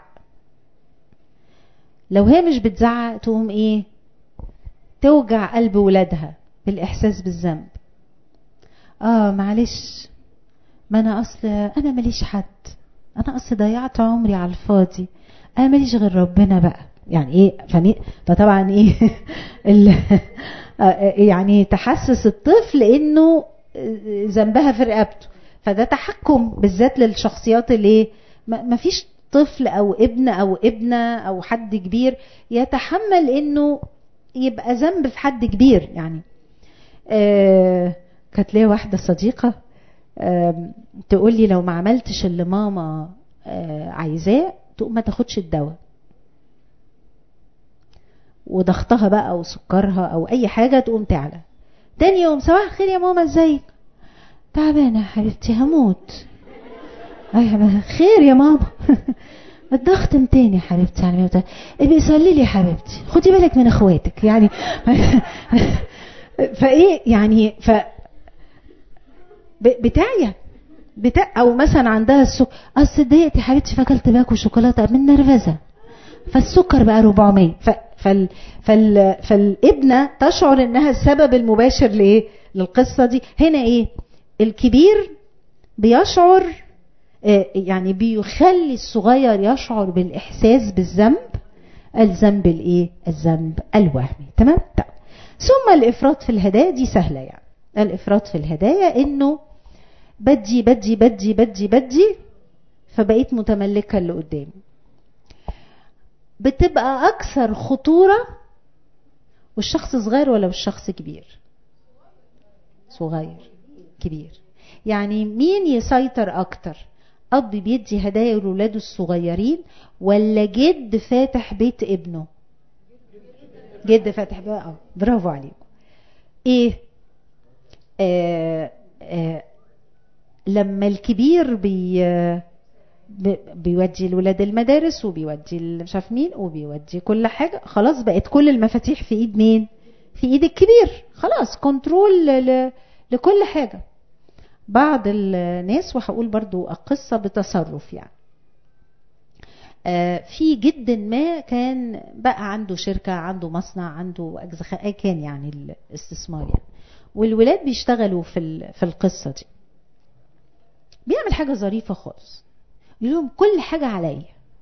لو هي مش بتزعق تقوم ايه؟ توجع قلب ولادها بالاحساس بالذنب. اه معلش، ما انا اصل انا ماليش حد، انا اصل ضيعت عمري على الفاضي، انا ماليش غير ربنا بقى. يعني ايه؟ فني... فطبعا ايه ال... يعني تحسس الطفل انه ذنبها في رقبته، فده تحكم بالذات للشخصيات اللي ما فيش طفل او ابن او ابنه او حد كبير يتحمل انه يبقى ذنب في حد كبير. يعني آه كانت لي واحده صديقه آه تقول لي لو ما عملتش اللي ماما آه عايزاه تقوم ما تاخدش الدواء، وضغطها بقى او سكرها او اي حاجه تقوم تعلى. تاني يوم صباح الخير يا ماما ازيك؟ تعبانه يا حبيبتي هموت. ايوه خير يا ماما؟ الضغط متين يا حبيبتي، يعني ابقي صلي لي يا حبيبتي، خدي بالك من اخواتك يعني. فايه يعني ف بتاعيا بتاع، او مثلا عندها السكر، اصل اتضايقت يا حبيبتي فاكلت باكو شوكولاته من نرفزه فالسكر بقى أربعمية. ف... فال... فال... فالابنه تشعر انها السبب المباشر لايه؟ للقصه دي. هنا ايه؟ الكبير بيشعر يعني بيخلي الصغير يشعر بالاحساس بالذنب، الذنب الايه؟ الذنب الوهمي. تمام؟ طب ثم الافراط في الهدايا دي سهله. يعني الافراط في الهدايا انه بدي بدي بدي بدي بدي فبقيت متملكه اللي قدامي. بتبقى اكثر خطوره والشخص صغير ولا والشخص كبير؟ صغير كبير. يعني مين يسيطر اكتر؟ اب بيدي هدايا لاولاده الصغيرين ولا جد فاتح بيت ابنه؟ جد فاتح بقى. اه برافو عليكم. ايه آه آه لما الكبير بي بيودي الولاد المدارس وبيودي مش عارف مين وبيودي كل حاجه، خلاص بقت كل المفاتيح في ايد مين؟ في ايد الكبير. خلاص كنترول ل... لكل حاجه. بعض الناس، وهقول برضو القصه بتصرف، يعني آه في جد ما كان بقى عنده شركه، عنده مصنع، عنده اجزخاء كان يعني الاستثمار يعني، والولاد بيشتغلوا في في القصه دي. بيعمل حاجه ظريفه خالص، يقول لهم كل حاجه عليا.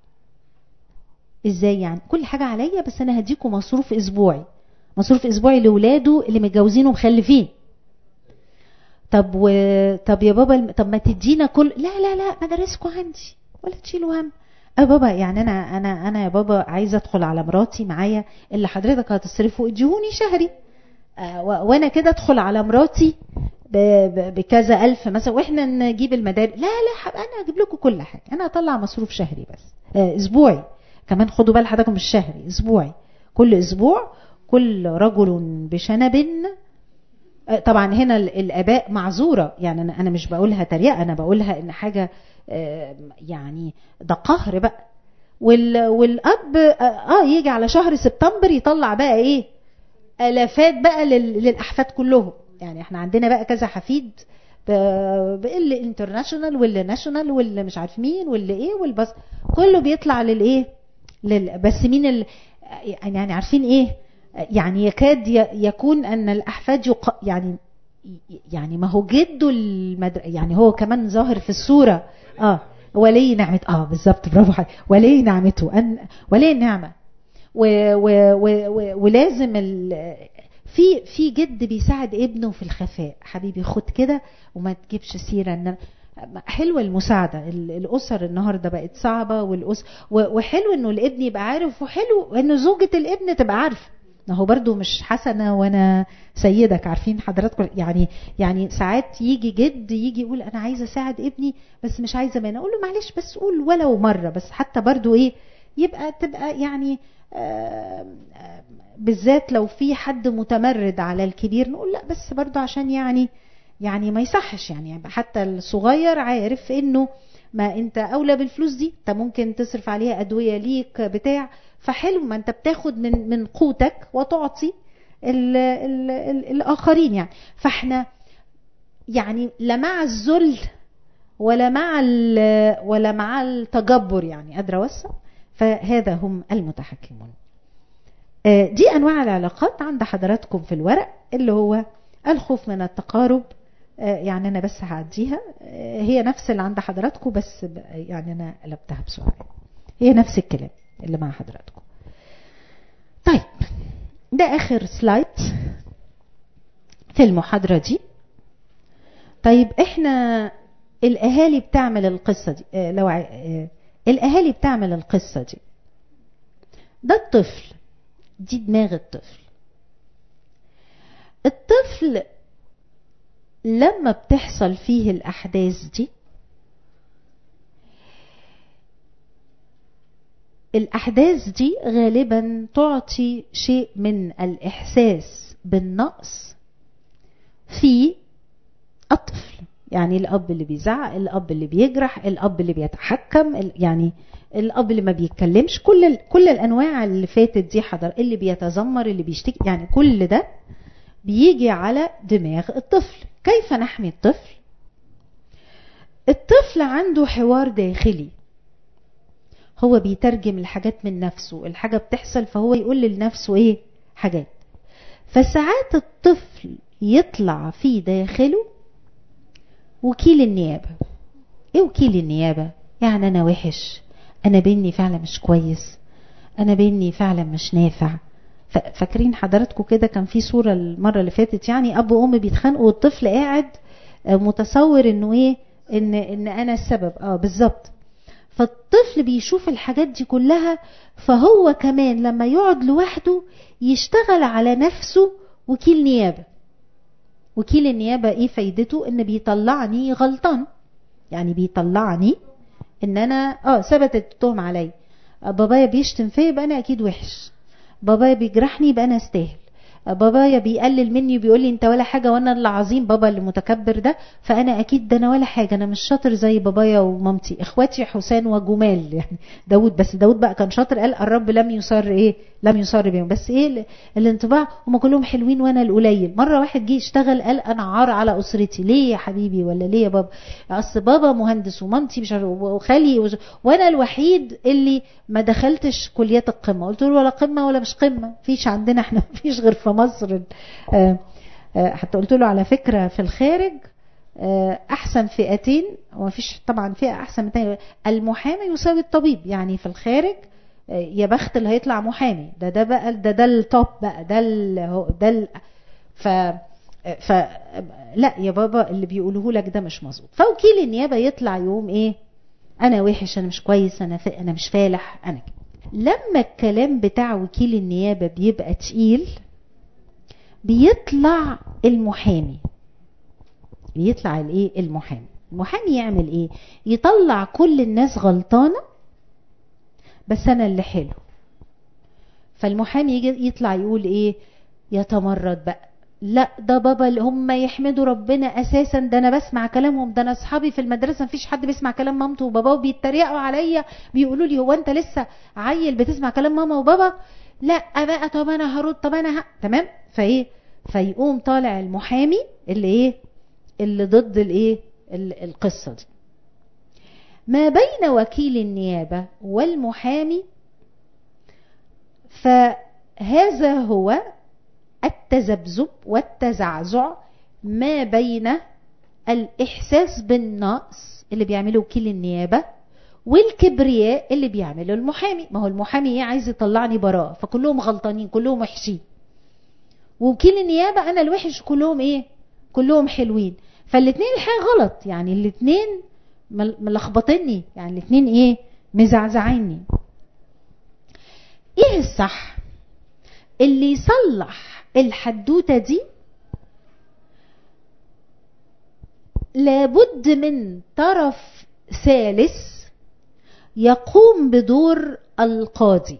ازاي يعني كل حاجه عليا؟ بس انا هديكم مصروف اسبوعي، مصروف اسبوعي لاولاده اللي متجوزين ومخلفين. طب و... طب يا بابا، طب ما تدينا كل، لا لا لا مدارسكم عندي ولا تشيلوا هم. اه بابا يعني انا انا انا يا بابا عايزه ادخل على مراتي معايا اللي حضرتك هتصرفه اديهوني شهري، آه وانا كده ادخل على مراتي بكذا الف مثلا واحنا نجيب المدارس. لا لا انا اجيب لكم كل حاجه، انا اطلع مصروف شهري بس آه اسبوعي كمان. خدوا بال حضراتكم مش شهري، اسبوعي. كل اسبوع كل رجل بشنب. آه طبعا هنا الاباء معذوره، يعني انا انا مش بقولها تريقه، انا بقولها ان حاجه آه يعني ده قهر بقى. وال والاب اه يجي على شهر سبتمبر يطلع بقى ايه؟ الافات بقى للاحفاد كلهم. يعني احنا عندنا بقى كذا حفيد، باللي انترناشونال واللي ناشونال واللي مش عارف مين واللي ايه والبس كله بيطلع للايه لل... بس مين ال... يعني عارفين ايه؟ يعني يكاد يكون ان الاحفاد يق... يعني يعني ما هو جده المدر... يعني هو كمان ظاهر في الصوره. اه ولي نعمه. اه بالظبط برافو حضرتك، ولي نعمته ان ولي النعمه. و... و... و... و... ولازم ال... في في جد بيساعد ابنه في الخفاء. حبيبي خد كده وما تجيبش سيره. ان حلوه المساعده. الاسر النهارده بقت صعبه، والأس وحلو انه الابن يبقى عارف، وحلو انه زوجة الابن تبقى عارفه. ما هو برضو مش حسنه وانا سيدك، عارفين حضراتكم. يعني يعني ساعات يجي جد يجي يقول انا عايزه اساعد ابني بس مش عايزه مانع، اقول له معلش بس قول ولو مره بس، حتى برضو ايه يبقى تبقى يعني آه بالذات لو في حد متمرد على الكبير نقول لا بس برضو عشان يعني يعني ما يصحش، يعني حتى الصغير عارف انه ما انت اولى بالفلوس دي، انت ممكن تصرف عليها ادويه ليك بتاع، فحلو ما انت بتاخد من من قوتك وتعطي ال ال ال الاخرين يعني. فاحنا يعني لا مع الذل ولا مع ولا مع التجبر، يعني قادره اوسع. فهذا هم المتحكمون. دي انواع العلاقات عند حضراتكم في الورق، اللي هو الخوف من التقارب. يعني انا بس هعديها، هي نفس اللي عند حضراتكم، بس يعني انا قلبتها بسرعه، هي نفس الكلام اللي مع حضراتكم. طيب ده اخر سلايد في المحاضره دي. طيب احنا الاهالي بتعمل القصه دي، لو الاهالي بتعمل القصه دي، ده الطفل، دي دماغ الطفل. الطفل لما بتحصل فيه الأحداث دي، الأحداث دي غالبا تعطي شيء من الإحساس بالنقص في الطفل. يعني الأب اللي بيزعق، الأب اللي بيجرح، الأب اللي بيتحكم، يعني الأب اللي ما بيتكلمش، كل كل الأنواع اللي فاتت دي حضر، اللي بيتذمر، اللي بيشتكي، يعني كل ده بيجي على دماغ الطفل. كيف نحمي الطفل؟ الطفل عنده حوار داخلي، هو بيترجم الحاجات من نفسه، الحاجة بتحصل فهو يقول لنفسه ايه حاجات. فساعات الطفل يطلع في داخله وكيل النيابة. ايه وكيل النيابة؟ يعني انا وحش، انا بيني فعلا مش كويس، انا بيني فعلا مش نافع. فاكرين حضراتكم كده كان في صورة المرة اللي فاتت، يعني اب وام بيتخانقوا والطفل قاعد متصور انه ايه، ان ان انا السبب. اه بالظبط. فالطفل بيشوف الحاجات دي كلها، فهو كمان لما يقعد لوحده يشتغل على نفسه وكيل نيابة. وكيل النيابة ايه فايدته؟ ان بيطلعني غلطان، يعني بيطلعني ان انا اه ثبتت التهم علي. بابايا بيشتم فيا يبقى انا اكيد وحش، بابايا بيجرحني يبقى انا استاهل، بابايا بيقلل مني وبيقول لي انت ولا حاجه وانا اللي عظيم، بابا اللي متكبر ده، فانا اكيد ده انا ولا حاجه، انا مش شاطر زي بابايا ومامتي، اخواتي حسان وجمال. يعني داود، بس داود بقى كان شاطر، قال الرب لم يصر ايه، لم يصر بهم، بس ايه الانطباع، هم كلهم حلوين وانا القليل. مره واحد جه يشتغل قال انا عار على اسرتي. ليه يا حبيبي ولا ليه يا بابا؟ اصل بابا مهندس ومامتي مش عارف وخالي وز... وانا الوحيد اللي ما دخلتش كليات القمه. قلت له ولا قمه ولا مش قمه، فيش عندنا احنا مفيش غير في مصر. حتى قلت له على فكرة في الخارج احسن فئتين، ومفيش طبعا فئة احسن من تاني، المحامي يساوي الطبيب. يعني في الخارج يا بخت اللي هيطلع محامي، ده ده بقى ده ده التوب بقى، ده ال ده ال ف ف لا يا بابا اللي بيقوله لك ده مش مظبوط. فوكيل النيابة يطلع يوم ايه، انا وحش، انا مش كويس، انا انا مش فالح، انا كده. لما الكلام بتاع وكيل النيابة بيبقى تقيل، بيطلع المحامي، بيطلع الايه المحامي. المحامي يعمل ايه؟ يطلع كل الناس غلطانة بس انا اللي حلو. فالمحامي يجي يطلع يقول ايه، يتمرد بقى، لا ده بابا اللي هم يحمدوا ربنا اساسا، ده انا بسمع كلامهم، ده انا اصحابي في المدرسه مفيش حد بيسمع كلام مامته وباباه وبيتريقوا عليا، بيقولوا لي هو انت لسه عيل بتسمع كلام ماما وبابا؟ لا بقى طب انا هرد، طب انا ه... تمام. فايه، فيقوم طالع المحامي اللي ايه، اللي ضد الايه القصه دي. ما بين وكيل النيابه والمحامي، فهذا هو التذبذب والتزعزع ما بين الإحساس بالنقص اللي بيعمله وكيل النيابة والكبرياء اللي بيعمله المحامي. ما هو المحامي عايز يطلعني براءة، فكلهم غلطانين كلهم وحشين، ووكيل النيابة أنا الوحش كلهم إيه، كلهم حلوين. فالاتنين الحقيقة غلط، يعني الاتنين ملخبطيني، يعني الاتنين إيه، مزعزعيني. إيه الصح؟ اللي يصلح الحدوتة دي لابد من طرف ثالث يقوم بدور القاضي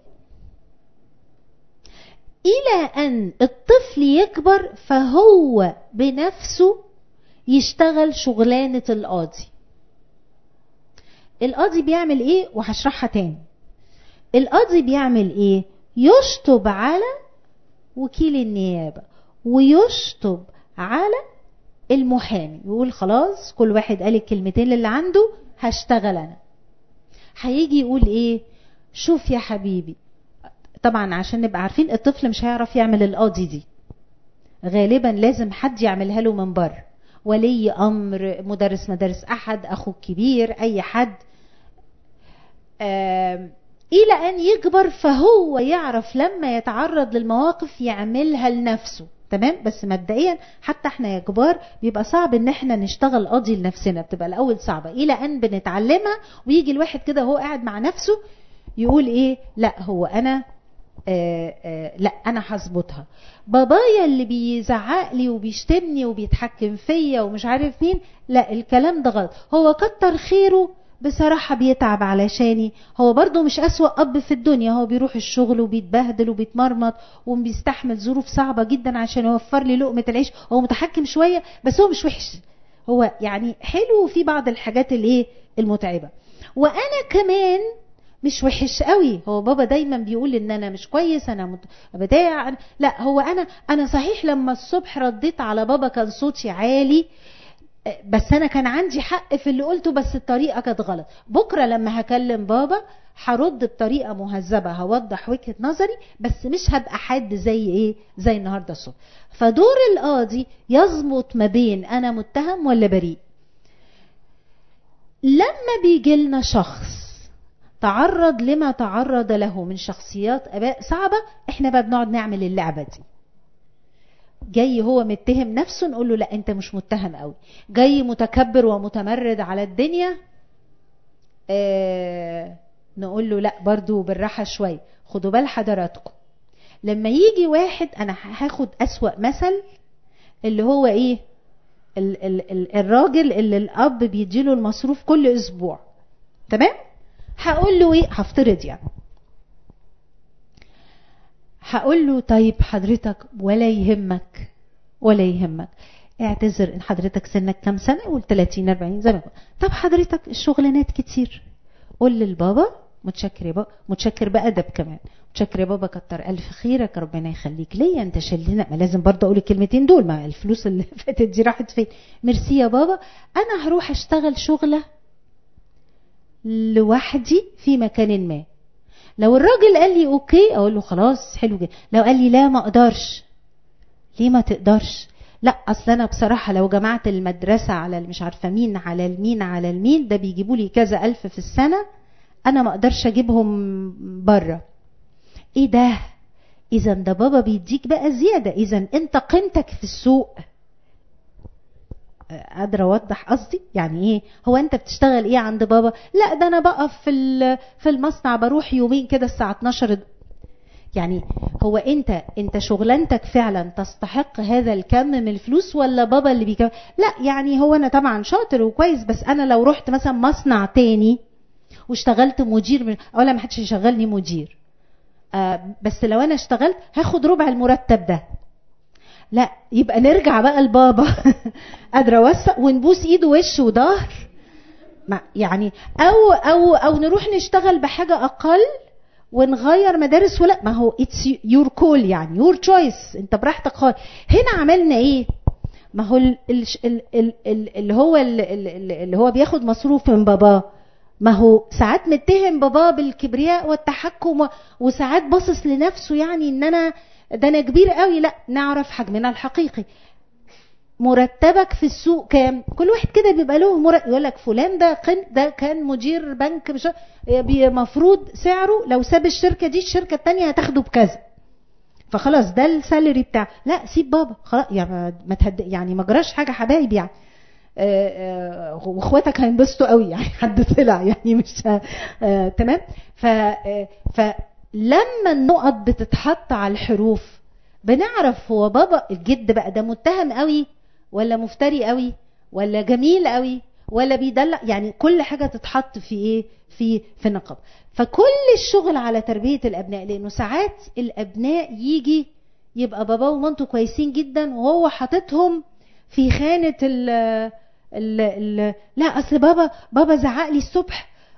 إلى أن الطفل يكبر فهو بنفسه يشتغل شغلانة القاضي. القاضي بيعمل ايه؟ وهشرحها تاني. القاضي بيعمل ايه؟ يشطب على وكيل النيابة ويشطب على المحامي، يقول خلاص كل واحد قال الكلمتين اللي عنده، هشتغل انا. هيجي يقول ايه؟ شوف يا حبيبي، طبعا عشان نبقى عارفين الطفل مش هيعرف يعمل القاضي دي، غالبا لازم حد يعملها له من بره، ولي امر، مدرس مدارس احد، اخوه الكبير، اي حد، آه الى ان يكبر فهو يعرف لما يتعرض للمواقف يعملها لنفسه. تمام؟ بس مبدئيا حتى احنا يا كبار بيبقى صعب ان احنا نشتغل قاضي لنفسنا، بتبقى الاول صعبة الى ان بنتعلمها، ويجي الواحد كده هو قاعد مع نفسه يقول ايه؟ لا هو انا آآ آآ لا انا هظبطها. بابايا اللي بيزعق لي وبيشتمني وبيتحكم فيا ومش عارف مين، لا الكلام ده غلط، هو كتر خيره بصراحة بيتعب علشاني، هو برضو مش أسوأ أب في الدنيا، هو بيروح الشغل وبيتبهدل وبيتمرمط وبيستحمل ظروف صعبة جدا عشان يوفر لي لقمة العيش، هو متحكم شوية بس هو مش وحش، هو يعني حلو في بعض الحاجات الايه المتعبة. وأنا كمان مش وحش قوي، هو بابا دايما بيقول ان انا مش كويس، انا مت... بتاع، لا هو انا انا صحيح لما الصبح رديت على بابا كان صوتي عالي، بس انا كان عندي حق في اللي قلته، بس الطريقه كانت غلط. بكره لما هكلم بابا هرد بطريقه مهذبه، هوضح وجهه نظري، بس مش هبقى حاد زي ايه زي النهارده الصبح. فدور القاضي يظبط ما بين انا متهم ولا بريء. لما بيجي لنا شخص تعرض لما تعرض له من شخصيات اباء صعبه، احنا بقى بنقعد نعمل اللعبه دي. جاي هو متهم نفسه نقول له لا انت مش متهم قوي، جاي متكبر ومتمرد على الدنيا اه نقول له لا برضو بالراحه شويه. خدوا بال حضراتكم، لما يجي واحد، انا هاخد اسوأ مثل اللي هو ايه، ال ال ال الراجل اللي الاب بيديله المصروف كل اسبوع، تمام؟ هقول له ايه، هفترض يعني هقول له طيب حضرتك ولا يهمك ولا يهمك اعتذر ان حضرتك سنك كام سنه؟ قول ثلاثين أربعين زي ما قلت. طب حضرتك الشغلانات كتير، قول للبابا متشكر يا بابا، متشكر بأدب كمان، متشكر يا بابا كتر الف خيرك ربنا يخليك ليا انت شلنا، ما لازم برضه اقول الكلمتين دول، ما الفلوس اللي فاتت دي راحت فين؟ ميرسي يا بابا، انا هروح اشتغل شغله لوحدي في مكان ما. لو الراجل قال لي اوكي اقول له خلاص حلو جدا، لو قال لي لا ما اقدرش، ليه ما تقدرش؟ لا اصل انا بصراحه لو جمعت المدرسه على مش عارفه مين على المين على المين ده بيجيبوا لي كذا الف في السنه، انا ما اقدرش اجيبهم بره. ايه ده؟ اذا ده بابا بيديك بقى زياده، اذا انت قيمتك في السوق. قادره اوضح قصدي؟ يعني ايه؟ هو انت بتشتغل ايه عند بابا؟ لا ده انا بقف في في المصنع بروح يومين كده الساعه اتناشر. يعني هو انت انت شغلانتك فعلا تستحق هذا الكم من الفلوس ولا بابا اللي بيكمل؟ لا يعني هو انا طبعا شاطر وكويس، بس انا لو رحت مثلا مصنع تاني واشتغلت مدير من اولا ما حدش يشغلني مدير، آه بس لو انا اشتغلت هاخد ربع المرتب ده. لا يبقى نرجع بقى لبابا قادره اوثق ونبوس ايده وش وظهر يعني، او او او نروح نشتغل بحاجه اقل ونغير مدارس، ولا ما هو it's your call يعني your choice، انت براحتك خالص. هنا عملنا ايه؟ ما هو ال ال ال ال اللي هو ال ال اللي هو بياخد مصروف من باباه، ما هو ساعات متهم باباه بالكبرياء والتحكم، وساعات باصص لنفسه يعني ان انا ده انا كبير قوي. لا نعرف حجمنا الحقيقي. مرتبك في السوق كام؟ كل واحد كده بيبقى له مرتب، يقول لك فلان ده ده كان مدير بنك، مش المفروض سعره لو ساب الشركه دي الشركه الثانيه هتاخده بكذا، فخلاص ده السالري بتاعه. لا سيب بابا خلاص يعني ما تهد يعني ما جراش حاجه حبايب يعني، واخواتك هينبسطوا قوي يعني حد طلع يعني مش آه تمام. ف فلما النقط بتتحط على الحروف بنعرف هو بابا الجد بقى ده متهم قوي ولا مفتري قوي ولا جميل قوي ولا بيدلع، يعني كل حاجه تتحط في ايه في في نقاب. فكل الشغل على تربيه الابناء، لانه ساعات الابناء يجي يبقى بابا ومامته كويسين جدا وهو حاططهم في خانه ال ال ال لا اصل بابا بابا زعق لي الصبح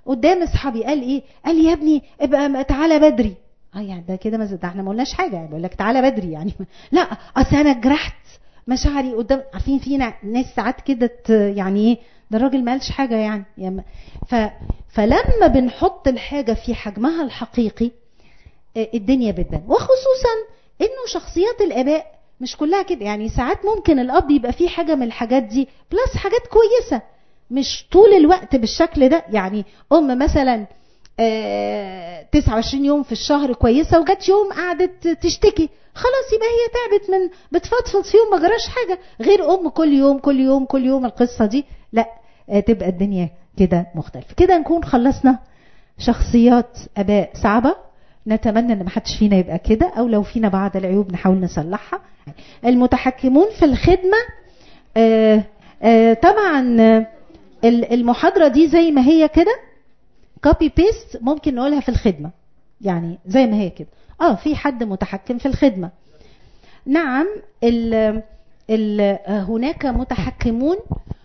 قدام اصحابي قال ايه؟ قال يا ابني ابقى تعالى بدري. اه يعني ده كده، ده احنا ما قلناش حاجه، يعني بقول لك تعالى بدري يعني. لا اصل انا جرحت مشاعري قدام. عارفين فينا ناس ساعات كده يعني ايه، ده الراجل ما قالش حاجه يعني, يعني ف فلما بنحط الحاجه في حجمها الحقيقي الدنيا بتبان. وخصوصا انه شخصيات الاباء مش كلها كده، يعني ساعات ممكن الاب يبقى فيه حاجه من الحاجات دي بلس حاجات كويسه، مش طول الوقت بالشكل ده. يعني ام مثلا تسعة وعشرين يوم في الشهر كويسه، وجت يوم قعدت تشتكي، خلاص يبقى هي تعبت من بتفضفض في يوم ما جراش حاجه. غير ام كل يوم كل يوم كل يوم القصه دي، لا تبقى الدنيا كده مختلفه. كده نكون خلصنا شخصيات اباء صعبه. نتمنى ان ما حدش فينا يبقى كده، او لو فينا بعض العيوب نحاول نصلحها. المتحكمون في الخدمه، آآ آآ طبعا المحاضره دي زي ما هي كده كوبي بيست ممكن نقولها في الخدمه، يعني زي ما هي كده. اه في حد متحكم في الخدمه، نعم. ال ال هناك متحكمون،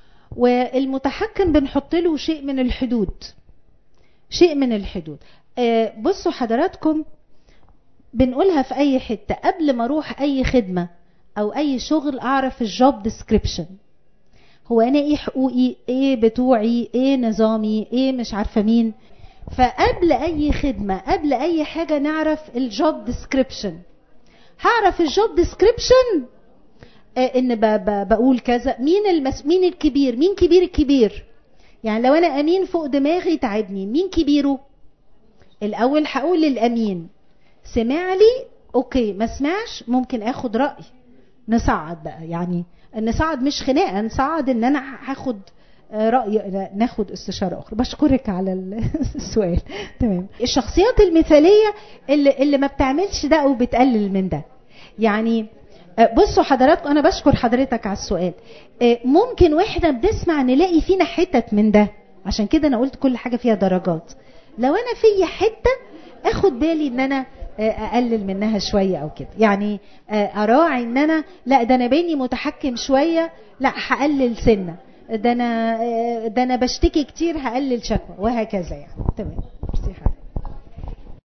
والمتحكم بنحط له شيء من الحدود، شيء من الحدود. آه بصوا حضراتكم، بنقولها في اي حته قبل ما اروح اي خدمه او اي شغل، اعرف الجوب ديسكريبشن. هو انا ايه حقوقي، ايه بتوعي، ايه نظامي، ايه مش عارفه مين. فقبل اي خدمه قبل اي حاجه نعرف الجوب ديسكريبشن. هعرف الجوب ديسكريبشن آه ان ب ب بقول كذا، مين المس مين الكبير، مين كبير الكبير. يعني لو انا امين فوق دماغي تعبني، مين كبيره؟ الاول هقول للامين سمع لي اوكي، ما سمعش ممكن اخد راي، نصعد بقى. يعني نصعد مش خناقه، نصعد ان انا هاخد راي، ناخد استشاره اخرى. بشكرك على السؤال. تمام. الشخصيات المثاليه اللي, اللي ما بتعملش ده او بتقلل من ده. يعني بصوا حضراتكم، انا بشكر حضرتك على السؤال. ممكن واحنا بنسمع نلاقي فينا حتت من ده، عشان كده انا قلت كل حاجه فيها درجات. لو انا في حته اخد بالي ان انا اقلل منها شويه او كده، يعني اراعي ان انا لا ده انا بيني متحكم شويه، لا هقلل سنه، ده انا ده انا بشتكي كتير هقلل شكوى، وهكذا يعني. تمام.